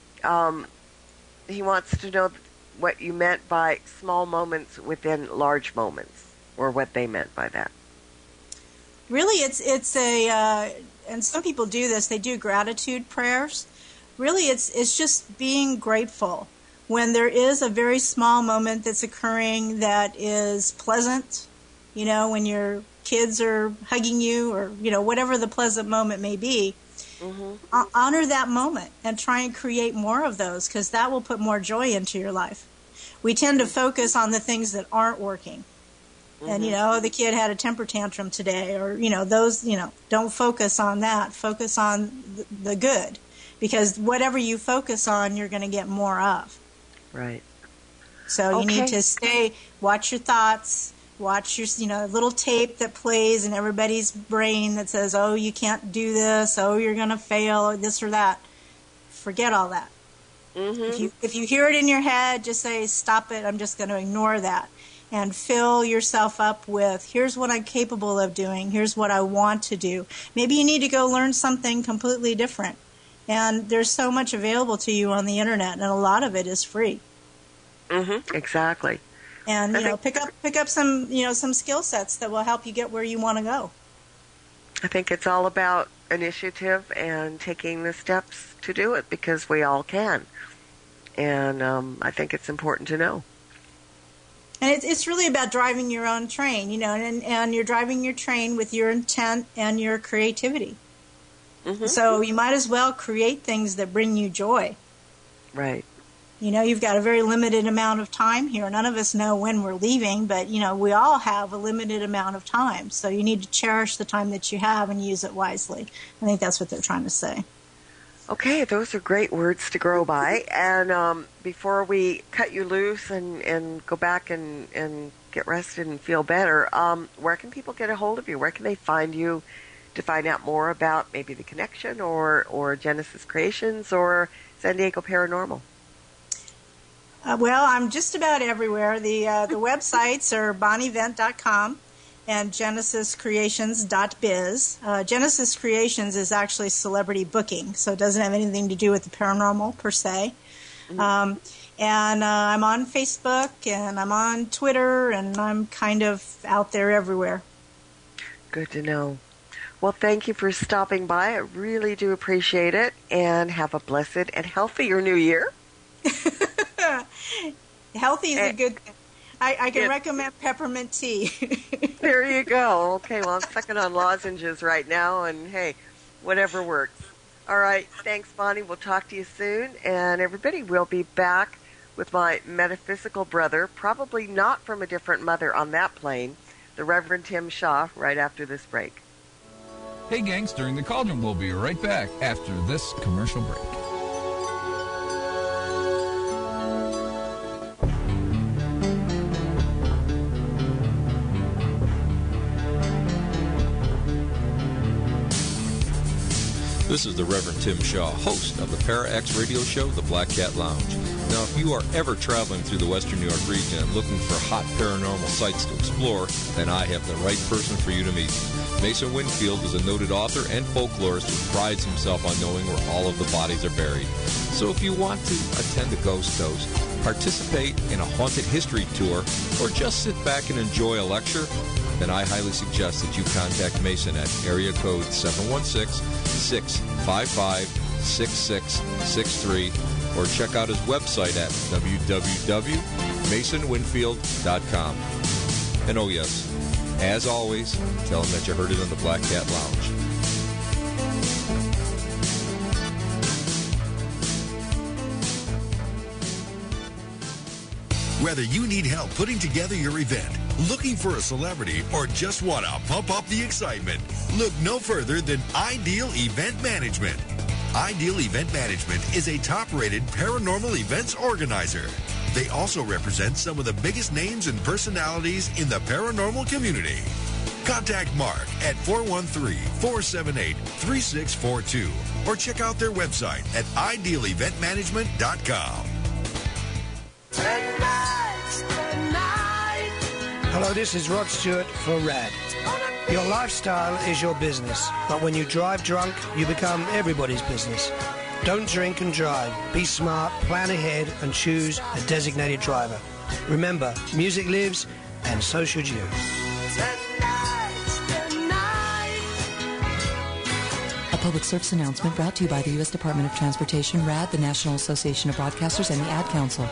Speaker 3: um, he wants to know what you meant by small moments within large moments, or what they meant by that.
Speaker 12: Really, it's it's a, uh, and some people do this, they do gratitude prayers. Really, it's it's just being grateful. When there is a very small moment that's occurring that is pleasant, you know, when your kids are hugging you or, you know, whatever the pleasant moment may be, mm-hmm. honor that moment and try and create more of those, because that will put more joy into your life. We tend to focus on the things that aren't working. Mm-hmm. And, you know, the kid had a temper tantrum today, or, you know, those, you know, don't focus on that. Focus on the good, because whatever you focus on, you're going to get more of.
Speaker 3: Right.
Speaker 12: So you
Speaker 3: okay.
Speaker 12: need to stay, watch your thoughts, watch your, you know, little tape that plays in everybody's brain that says, oh, you can't do this, oh, you're going to fail, or this or that. Forget all that. Mm-hmm. If you if you hear it in your head, just say, stop it, I'm just going to ignore that. And fill yourself up with, here's what I'm capable of doing, here's what I want to do. Maybe you need to go learn something completely different. And there's so much available to you on the internet, and a lot of it is free.
Speaker 3: Mm-hmm. Exactly.
Speaker 12: And you know, pick up pick up some you know some skill sets that will help you get where you want to go.
Speaker 3: I think it's all about initiative and taking the steps to do it because we all can. And um, I think it's important to know.
Speaker 12: And it's, it's really about driving your own train, you know, and, and you're driving your train with your intent and your creativity. Mm-hmm. So you might as well create things that bring you joy.
Speaker 3: Right.
Speaker 12: You know, you've got a very limited amount of time here. None of us know when we're leaving, but, you know, we all have a limited amount of time. So you need to cherish the time that you have and use it wisely. I think that's what they're trying to say.
Speaker 3: Okay, those are great words to grow by. And um, before we cut you loose and, and go back and, and get rested and feel better, um, where can people get a hold of you? Where can they find you to find out more about maybe the Connection or, or Genesis Creations or San Diego Paranormal?
Speaker 12: Uh, well, I'm just about everywhere. The uh, the websites are bonnie vent dot com and genesis creations dot biz. Uh, Genesis Creations is actually celebrity booking, so it doesn't have anything to do with the paranormal per se. Mm-hmm. Um, and uh, I'm on Facebook, and I'm on Twitter, and I'm kind of out there everywhere.
Speaker 3: Good to know. Well, thank you for stopping by. I really do appreciate it, and have a blessed and healthier New Year.
Speaker 12: Healthy is a good thing. I, I can yeah. recommend peppermint tea.
Speaker 3: There you go. Okay, well, I'm sucking on lozenges right now, and hey, whatever works. All right, thanks, Bonnie. We'll talk to you soon, and everybody, we'll be back with my metaphysical brother, probably not from a different mother on that plane, the Reverend Tim Shaw, right after this break.
Speaker 5: Hey, gang, Stirring the Cauldron. We'll be right back after this commercial break.
Speaker 13: This is the Reverend Tim Shaw, host of the Para-X radio show, The Black Cat Lounge. Now, if you are ever traveling through the Western New York region and looking for hot paranormal sites to explore, then I have the right person for you to meet. Mason Winfield is a noted author and folklorist who prides himself on knowing where all of the bodies are buried. So if you want to attend a ghost toast, participate in a haunted history tour, or just sit back and enjoy a lecture, then I highly suggest that you contact Mason at area code seven one six, six five five, six six six three or check out his website at w w w dot mason winfield dot com. And oh yes, as always, tell him that you heard it on the Black Cat Lounge.
Speaker 2: Whether you need help putting together your event, looking for a celebrity, or just want to pump up the excitement, look no further than Ideal Event Management. Ideal Event Management is a top-rated paranormal events organizer. They also represent some of the biggest names and personalities in the paranormal community. Contact Mark at four one three, four seven eight, three six four two or check out their website at ideal event management dot com.
Speaker 14: Hello, this is Rod Stewart for RAD. Your lifestyle is your business, but when you drive drunk, you become everybody's business. Don't drink and drive. Be smart, plan ahead, and choose a designated driver. Remember, music lives, and so should you.
Speaker 15: A public service announcement brought to you by the U S Department of Transportation, RAD, the National Association of Broadcasters, and the Ad Council.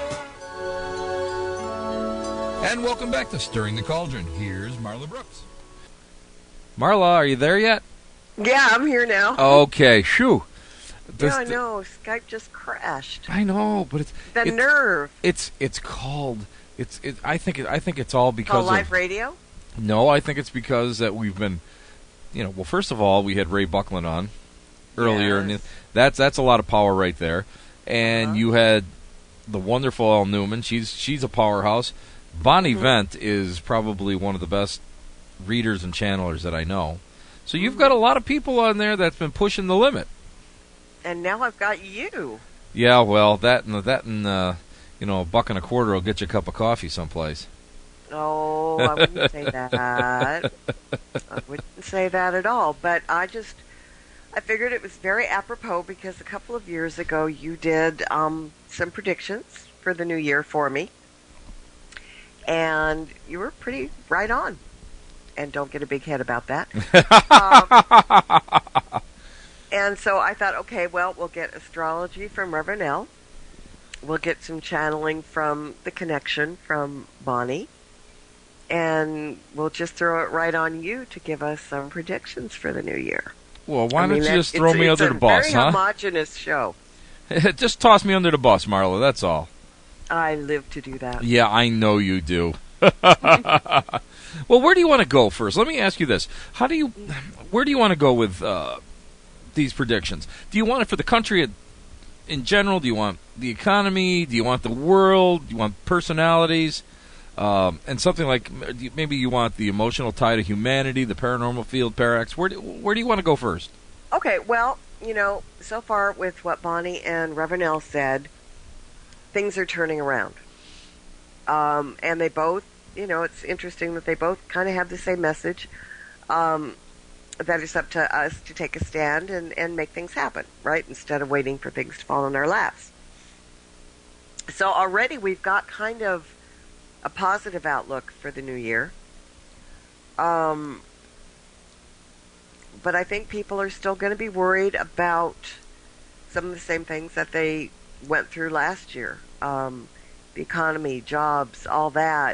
Speaker 5: And welcome back to Stirring the Cauldron. Here's Marla Brooks.
Speaker 16: Marla, are you there yet?
Speaker 3: Yeah, I'm here now.
Speaker 16: Okay, shoo.
Speaker 3: Yeah, I know. Skype just crashed.
Speaker 16: I know, but it's
Speaker 3: the
Speaker 16: it's,
Speaker 3: nerve.
Speaker 16: It's it's called. It's it. I think it. I think it's all because
Speaker 3: oh, live
Speaker 16: of,
Speaker 3: radio.
Speaker 16: No, I think it's because that we've been, you know. Well, first of all, we had Ray Buckland on earlier, yes. and that's that's a lot of power right there. And uh-huh. you had the wonderful Elle Newman. She's she's a powerhouse. Bonnie mm-hmm. Vent is probably one of the best readers and channelers that I know. So you've got a lot of people on there that's been pushing the limit.
Speaker 3: And now I've got you.
Speaker 16: Yeah, well, that and that and uh, you know, a buck and a quarter will get you a cup of coffee someplace.
Speaker 3: Oh, I wouldn't say that. I wouldn't say that at all. But I just, I figured it was very apropos because a couple of years ago you did um, some predictions for the new year for me. And you were pretty right on. and don't get a big head about that. um, and so I thought, okay, well, we'll get astrology from Reverend L. We'll get some channeling from The Connection from Bonnie. And we'll just throw it right on you to give us some predictions for the new year.
Speaker 16: Well, why
Speaker 3: I mean,
Speaker 16: don't you just throw me under the bus, huh?
Speaker 3: It's a very homogenous show.
Speaker 16: Just toss me under the bus, Marla, that's all.
Speaker 3: I live to do that.
Speaker 16: Yeah, I know you do. Well, where do you want to go first? Let me ask you this. How do you, where do you want to go with uh, these predictions? Do you want it for the country in general? Do you want the economy? Do you want the world? Do you want personalities? Um, and something like, maybe you want the emotional tie to humanity, the paranormal field, Parax. Where do, where do you want to go first?
Speaker 3: Okay, well, you know, so far with what Bonnie and Reverend L said, things are turning around. Um, and they both, you know, it's interesting that they both kind of have the same message, um, that it's up to us to take a stand and, and make things happen, right, instead of waiting for things to fall in our laps. So already we've got kind of a positive outlook for the new year. Um, but I think people are still going to be worried about some of the same things that they went through last year. Um, the economy, jobs, all that.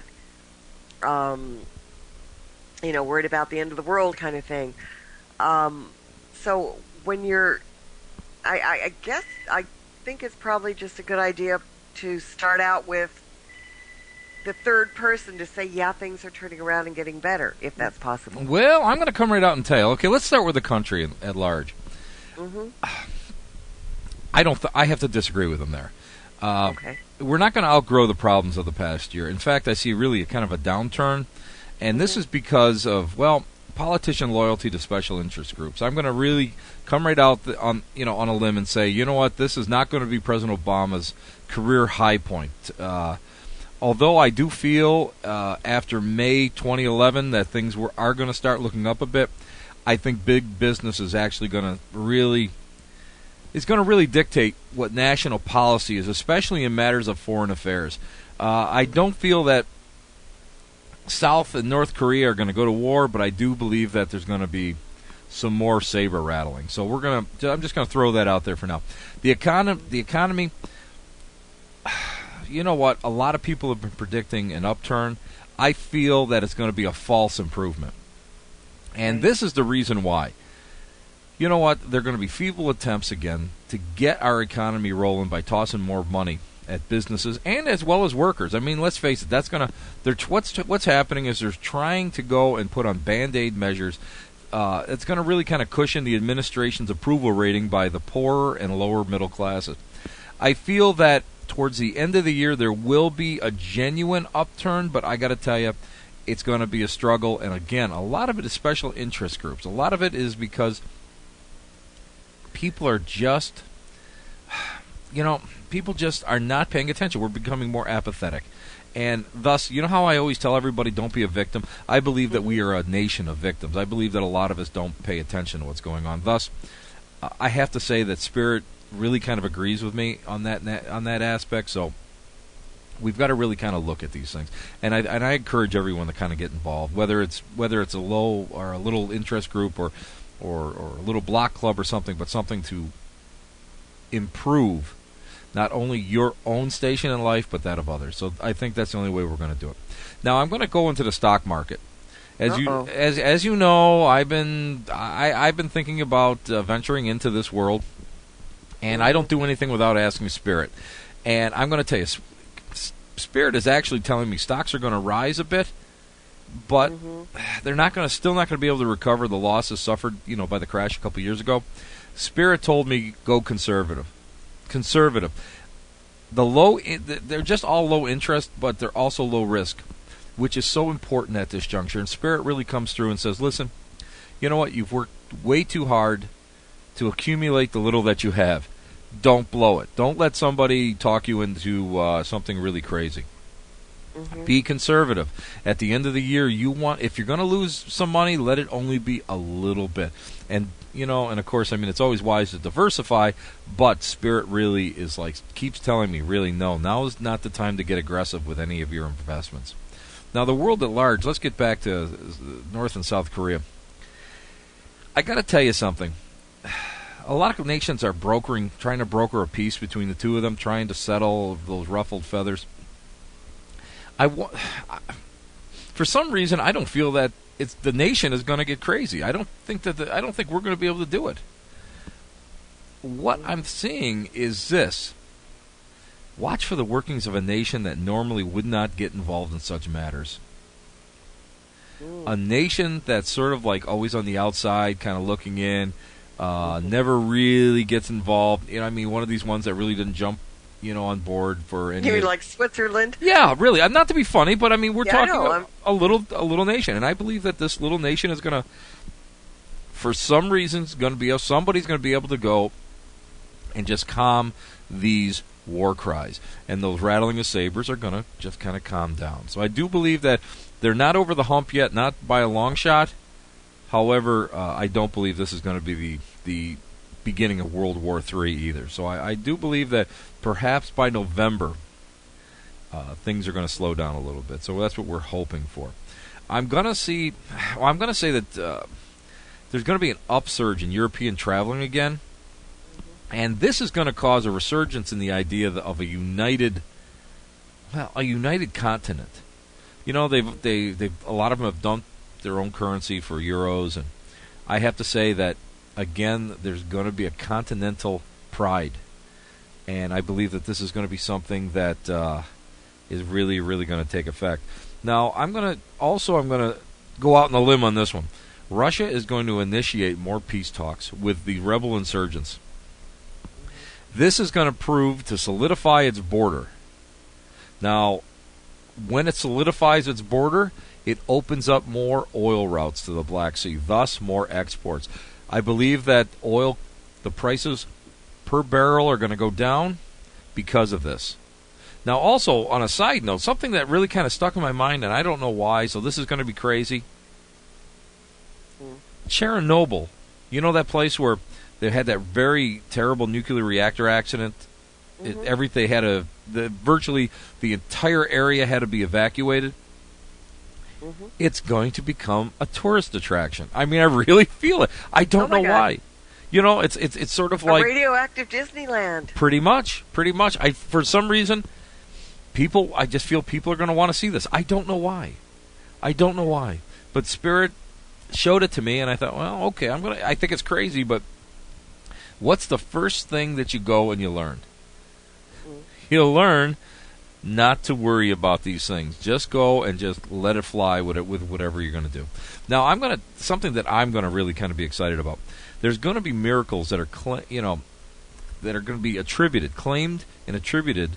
Speaker 3: Um, you know, worried about the end of the world kind of thing. Um, so when you're, I, I, I guess, I think it's probably just a good idea to start out with the third person to say, yeah, things are turning around and getting better, if that's possible.
Speaker 16: Well, I'm going to come right out and tell you. Okay, let's start with the country at, at large.
Speaker 3: Mm-hmm.
Speaker 16: I don't. Th- I have to disagree with them there. Uh,
Speaker 3: okay.
Speaker 16: We're not going to outgrow the problems of the past year. In fact, I see really a kind of a downturn, and mm-hmm. this is because of, well, politician loyalty to special interest groups. I'm going to really come right out the, on you know on a limb and say, you know what, this is not going to be President Obama's career high point. Uh, Although I do feel uh, after May twenty eleven that things were, are going to start looking up a bit, I think big business is actually going to really is going to really dictate what national policy is, especially in matters of foreign affairs. Uh, I don't feel that South and North Korea are going to go to war, but I do believe that there's going to be some more saber rattling. So we're going to. I'm just going to throw that out there for now. The economy. The economy. You know what? A lot of people have been predicting an upturn. I feel that it's going to be a false improvement. And this is the reason why. You know what? There are going to be feeble attempts again to get our economy rolling by tossing more money at businesses and as well as workers. I mean, let's face it. That's going to. They're what's what's happening is they're trying to go and put on Band-Aid measures. Uh, it's going to really kind of cushion the administration's approval rating by the poorer and lower middle classes. I feel that towards the end of the year, there will be a genuine upturn, but I got to tell you, it's going to be a struggle. And again, a lot of it is special interest groups. A lot of it is because people are just, you know, people just are not paying attention. We're becoming more apathetic. And thus, you know how I always tell everybody, don't be a victim? I believe that we are a nation of victims. I believe that a lot of us don't pay attention to what's going on. Thus, uh, I have to say that Spirit really kind of agrees with me on that on that aspect. So we've got to really kind of look at these things, and I and I encourage everyone to kind of get involved, whether it's whether it's a low or a little interest group or or, or a little block club or something, but something to improve not only your own station in life but that of others. So I think that's the only way we're going to do it. Now I'm going to go into the stock market. As Uh-oh. you as as you know, I've been I I've been thinking about uh, venturing into this world. And I don't do anything without asking Spirit. And I'm going to tell you, Spirit is actually telling me stocks are going to rise a bit, but mm-hmm. they're not going to, still not going to be able to recover the losses suffered, you know, by the crash a couple years ago. Spirit told me go conservative, conservative. The low, they're just all low interest, but they're also low risk, which is so important at this juncture. And Spirit really comes through and says, listen, you know what? You've worked way too hard to accumulate the little that you have. Don't blow it. Don't let somebody talk you into uh, something really crazy. Mm-hmm. Be conservative. At the end of the year, you want, if you're going to lose some money, let it only be a little bit. And, you know, and of course, I mean, it's always wise to diversify, but Spirit really is like, keeps telling me, really, no, now is not the time to get aggressive with any of your investments. Now, the world at large, let's get back to North and South Korea. I got to tell you something. A lot of nations are brokering, trying to broker a peace between the two of them, trying to settle those ruffled feathers. I wa- For some reason, I don't feel that it's the nation is going to get crazy. I don't think that the, I don't think we're going to be able to do it. What I'm seeing is this. Watch for the workings of a nation that normally would not get involved in such matters. Mm. A nation that's sort of like always on the outside, kind of looking in, uh, mm-hmm. never really gets involved. You know, I mean, one of these ones that really didn't jump, you know, on board for any.
Speaker 3: You mean like Switzerland?
Speaker 16: Yeah, really. Uh, not to be funny, but I mean, we're
Speaker 3: yeah,
Speaker 16: talking a, a little, a little nation, and I believe that this little nation is going to, for some reason, going to be somebody's going to be able to go and just calm these war cries. And those rattling of sabers are going to just kind of calm down. So I do believe that they're not over the hump yet, not by a long shot. However, uh, I don't believe this is going to be the, the beginning of World War Three either. So I, I do believe that perhaps by November, uh, things are going to slow down a little bit. So that's what we're hoping for. I'm going to see, well, I'm going to say that uh, there's going to be an upsurge in European traveling again. And this is going to cause a resurgence in the idea of a united, well, a united continent. You know, they've they they a lot of them have dumped their own currency for euros, and I have to say that again, there's going to be a continental pride, and I believe that this is going to be something that uh, is really, really going to take effect. Now, I'm going to also I'm going to go out on a limb on this one. Russia is going to initiate more peace talks with the rebel insurgents. This is going to prove to solidify its border. Now, when it solidifies its border, it opens up more oil routes to the Black Sea, thus more exports. I believe that oil, the prices per barrel are going to go down because of this. Now, also, on a side note, something that really kind of stuck in my mind, and I don't know why, so this is going to be crazy. Mm. Chernobyl, you know that place where they had that very terrible nuclear reactor accident. Mm-hmm. It, every they had a the, virtually the entire area had to be evacuated. Mm-hmm. It's going to become a tourist attraction. I mean, I really feel it. I don't
Speaker 3: oh
Speaker 16: know
Speaker 3: God.
Speaker 16: why. You know, it's it's it's sort of
Speaker 3: a
Speaker 16: like
Speaker 3: radioactive Disneyland.
Speaker 16: Pretty much, pretty much. I for some reason, people. I just feel people are going to want to see this. I don't know why. I don't know why. But Spirit showed it to me, and I thought, well, okay, I'm gonna. I think it's crazy, but. What's the first thing that you go and you learn? Mm. You'll learn not to worry about these things. Just go and just let it fly with it with whatever you're going to do. Now, I'm going to something that I'm going to really kind of be excited about. There's going to be miracles that are, cl- you know, that are going to be attributed, claimed, and attributed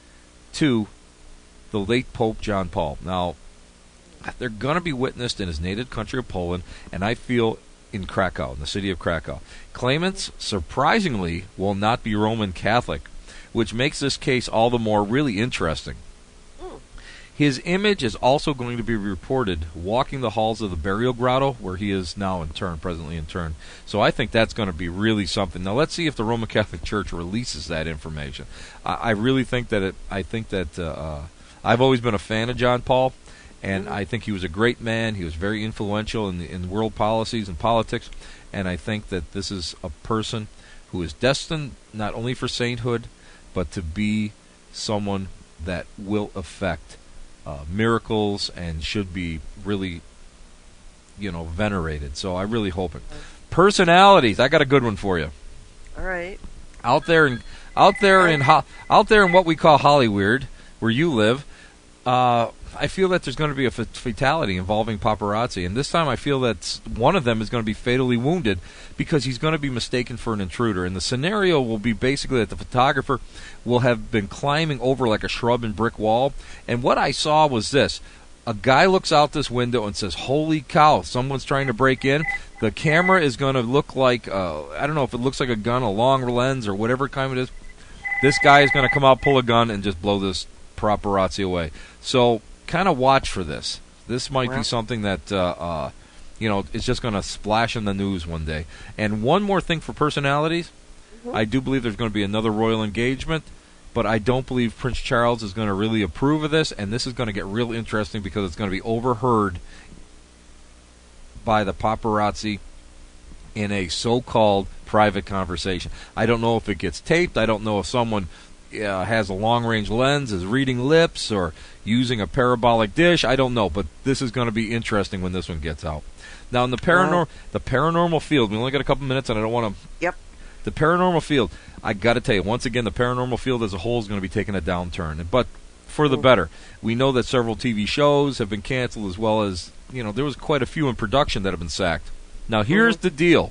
Speaker 16: to the late Pope John Paul. Now, they're going to be witnessed in his native country of Poland, and I feel. In Krakow, in the city of Krakow. Claimants, surprisingly, will not be Roman Catholic, which makes this case all the more really interesting. Mm. His image is also going to be reported walking the halls of the burial grotto, where he is now interned, presently interned. So I think that's going to be really something. Now let's see if the Roman Catholic Church releases that information. I, I really think that it. I think that uh, uh, I've always been a fan of John Paul. And I think he was a great man. He was very influential in, the, in world policies and politics. And I think that this is a person who is destined not only for sainthood, but to be someone that will affect uh, miracles and should be really, you know, venerated. So I really hope it. Personalities. I got a good one for you.
Speaker 3: All right.
Speaker 16: Out there in out there in ho- out there in what we call Hollyweird, where you live. Uh, I feel that there's going to be a fatality involving paparazzi, and this time I feel that one of them is going to be fatally wounded because he's going to be mistaken for an intruder. And the scenario will be basically that the photographer will have been climbing over like a shrub and brick wall, and what I saw was this. A guy looks out this window and says, holy cow, someone's trying to break in. The camera is going to look like, uh, I don't know if it looks like a gun, a long lens, or whatever kind it is. This guy is going to come out, pull a gun, and just blow this paparazzi away. So kind of watch for this. This might wow. be something that, uh, uh, you know, is just going to splash in the news one day. And one more thing for personalities. Mm-hmm. I do believe there's going to be another royal engagement but I don't believe Prince Charles is going to really approve of this, and this is going to get real interesting because it's going to be overheard by the paparazzi in a so-called private conversation. I don't know if it gets taped. I don't know if someone uh, has a long-range lens, is reading lips, or using a parabolic dish. I don't know, but this is going to be interesting when this one gets out. Now, in the paranormal, wow. the paranormal field, we only got a couple minutes, and I don't want to.
Speaker 3: Yep.
Speaker 16: The paranormal field, I got to tell you, once again, the paranormal field as a whole is going to be taking a downturn, but for the better. We know that several T V shows have been canceled, as well as, you know, there was quite a few in production that have been sacked. Now, here's mm-hmm. the deal.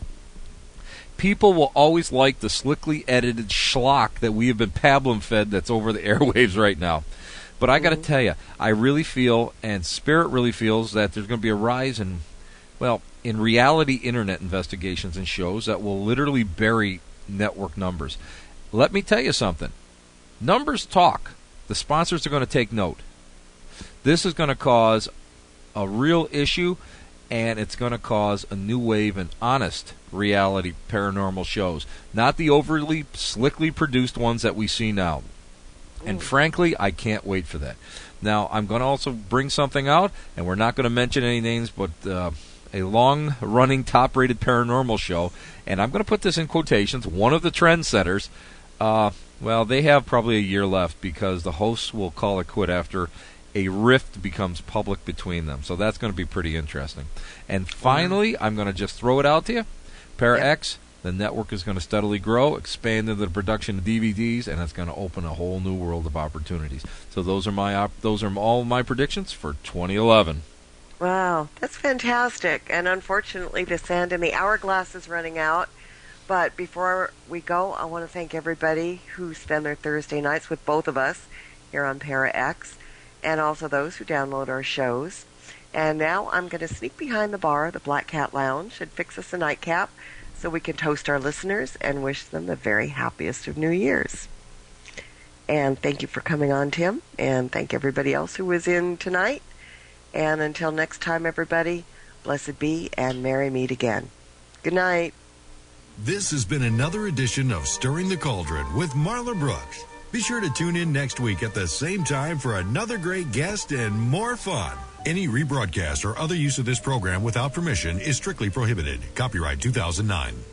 Speaker 16: People will always like the slickly edited schlock that we have been pablum-fed that's over the airwaves right now. But I got to mm-hmm. tell you, I really feel, and Spirit really feels, that there's going to be a rise in, well, in reality internet investigations and shows that will literally bury network numbers. Let me tell you something. Numbers talk. The sponsors are going to take note. This is going to cause a real issue, and it's going to cause a new wave in honest reality paranormal shows, not the overly slickly produced ones that we see now. And frankly, I can't wait for that. Now, I'm going to also bring something out, and we're not going to mention any names, but uh, a long-running, top-rated paranormal show, and I'm going to put this in quotations, one of the trendsetters, uh, well, they have probably a year left because the hosts will call it quit after a rift becomes public between them. So that's going to be pretty interesting. And finally, I'm going to just throw it out to you. ParaX, the network is going to steadily grow, expand into the production of D V Ds, and it's going to open a whole new world of opportunities. So those are my op- those are all my predictions for twenty eleven.
Speaker 3: Wow, that's fantastic. And unfortunately, the sand in the hourglass is running out. But before we go, I want to thank everybody who spend their Thursday nights with both of us here on ParaX, and also those who download our shows. And now I'm going to sneak behind the bar, the Black Cat Lounge, and fix us a nightcap so we can toast our listeners and wish them the very happiest of New Year's. And thank you for coming on, Tim, and thank everybody else who was in tonight. And until next time, everybody, blessed be and merry meet again. Good night.
Speaker 2: This has been another edition of Stirring the Cauldron with Marla Brooks. Be sure to tune in next week at the same time for another great guest and more fun. Any rebroadcast or other use of this program without permission is strictly prohibited. Copyright two thousand nine.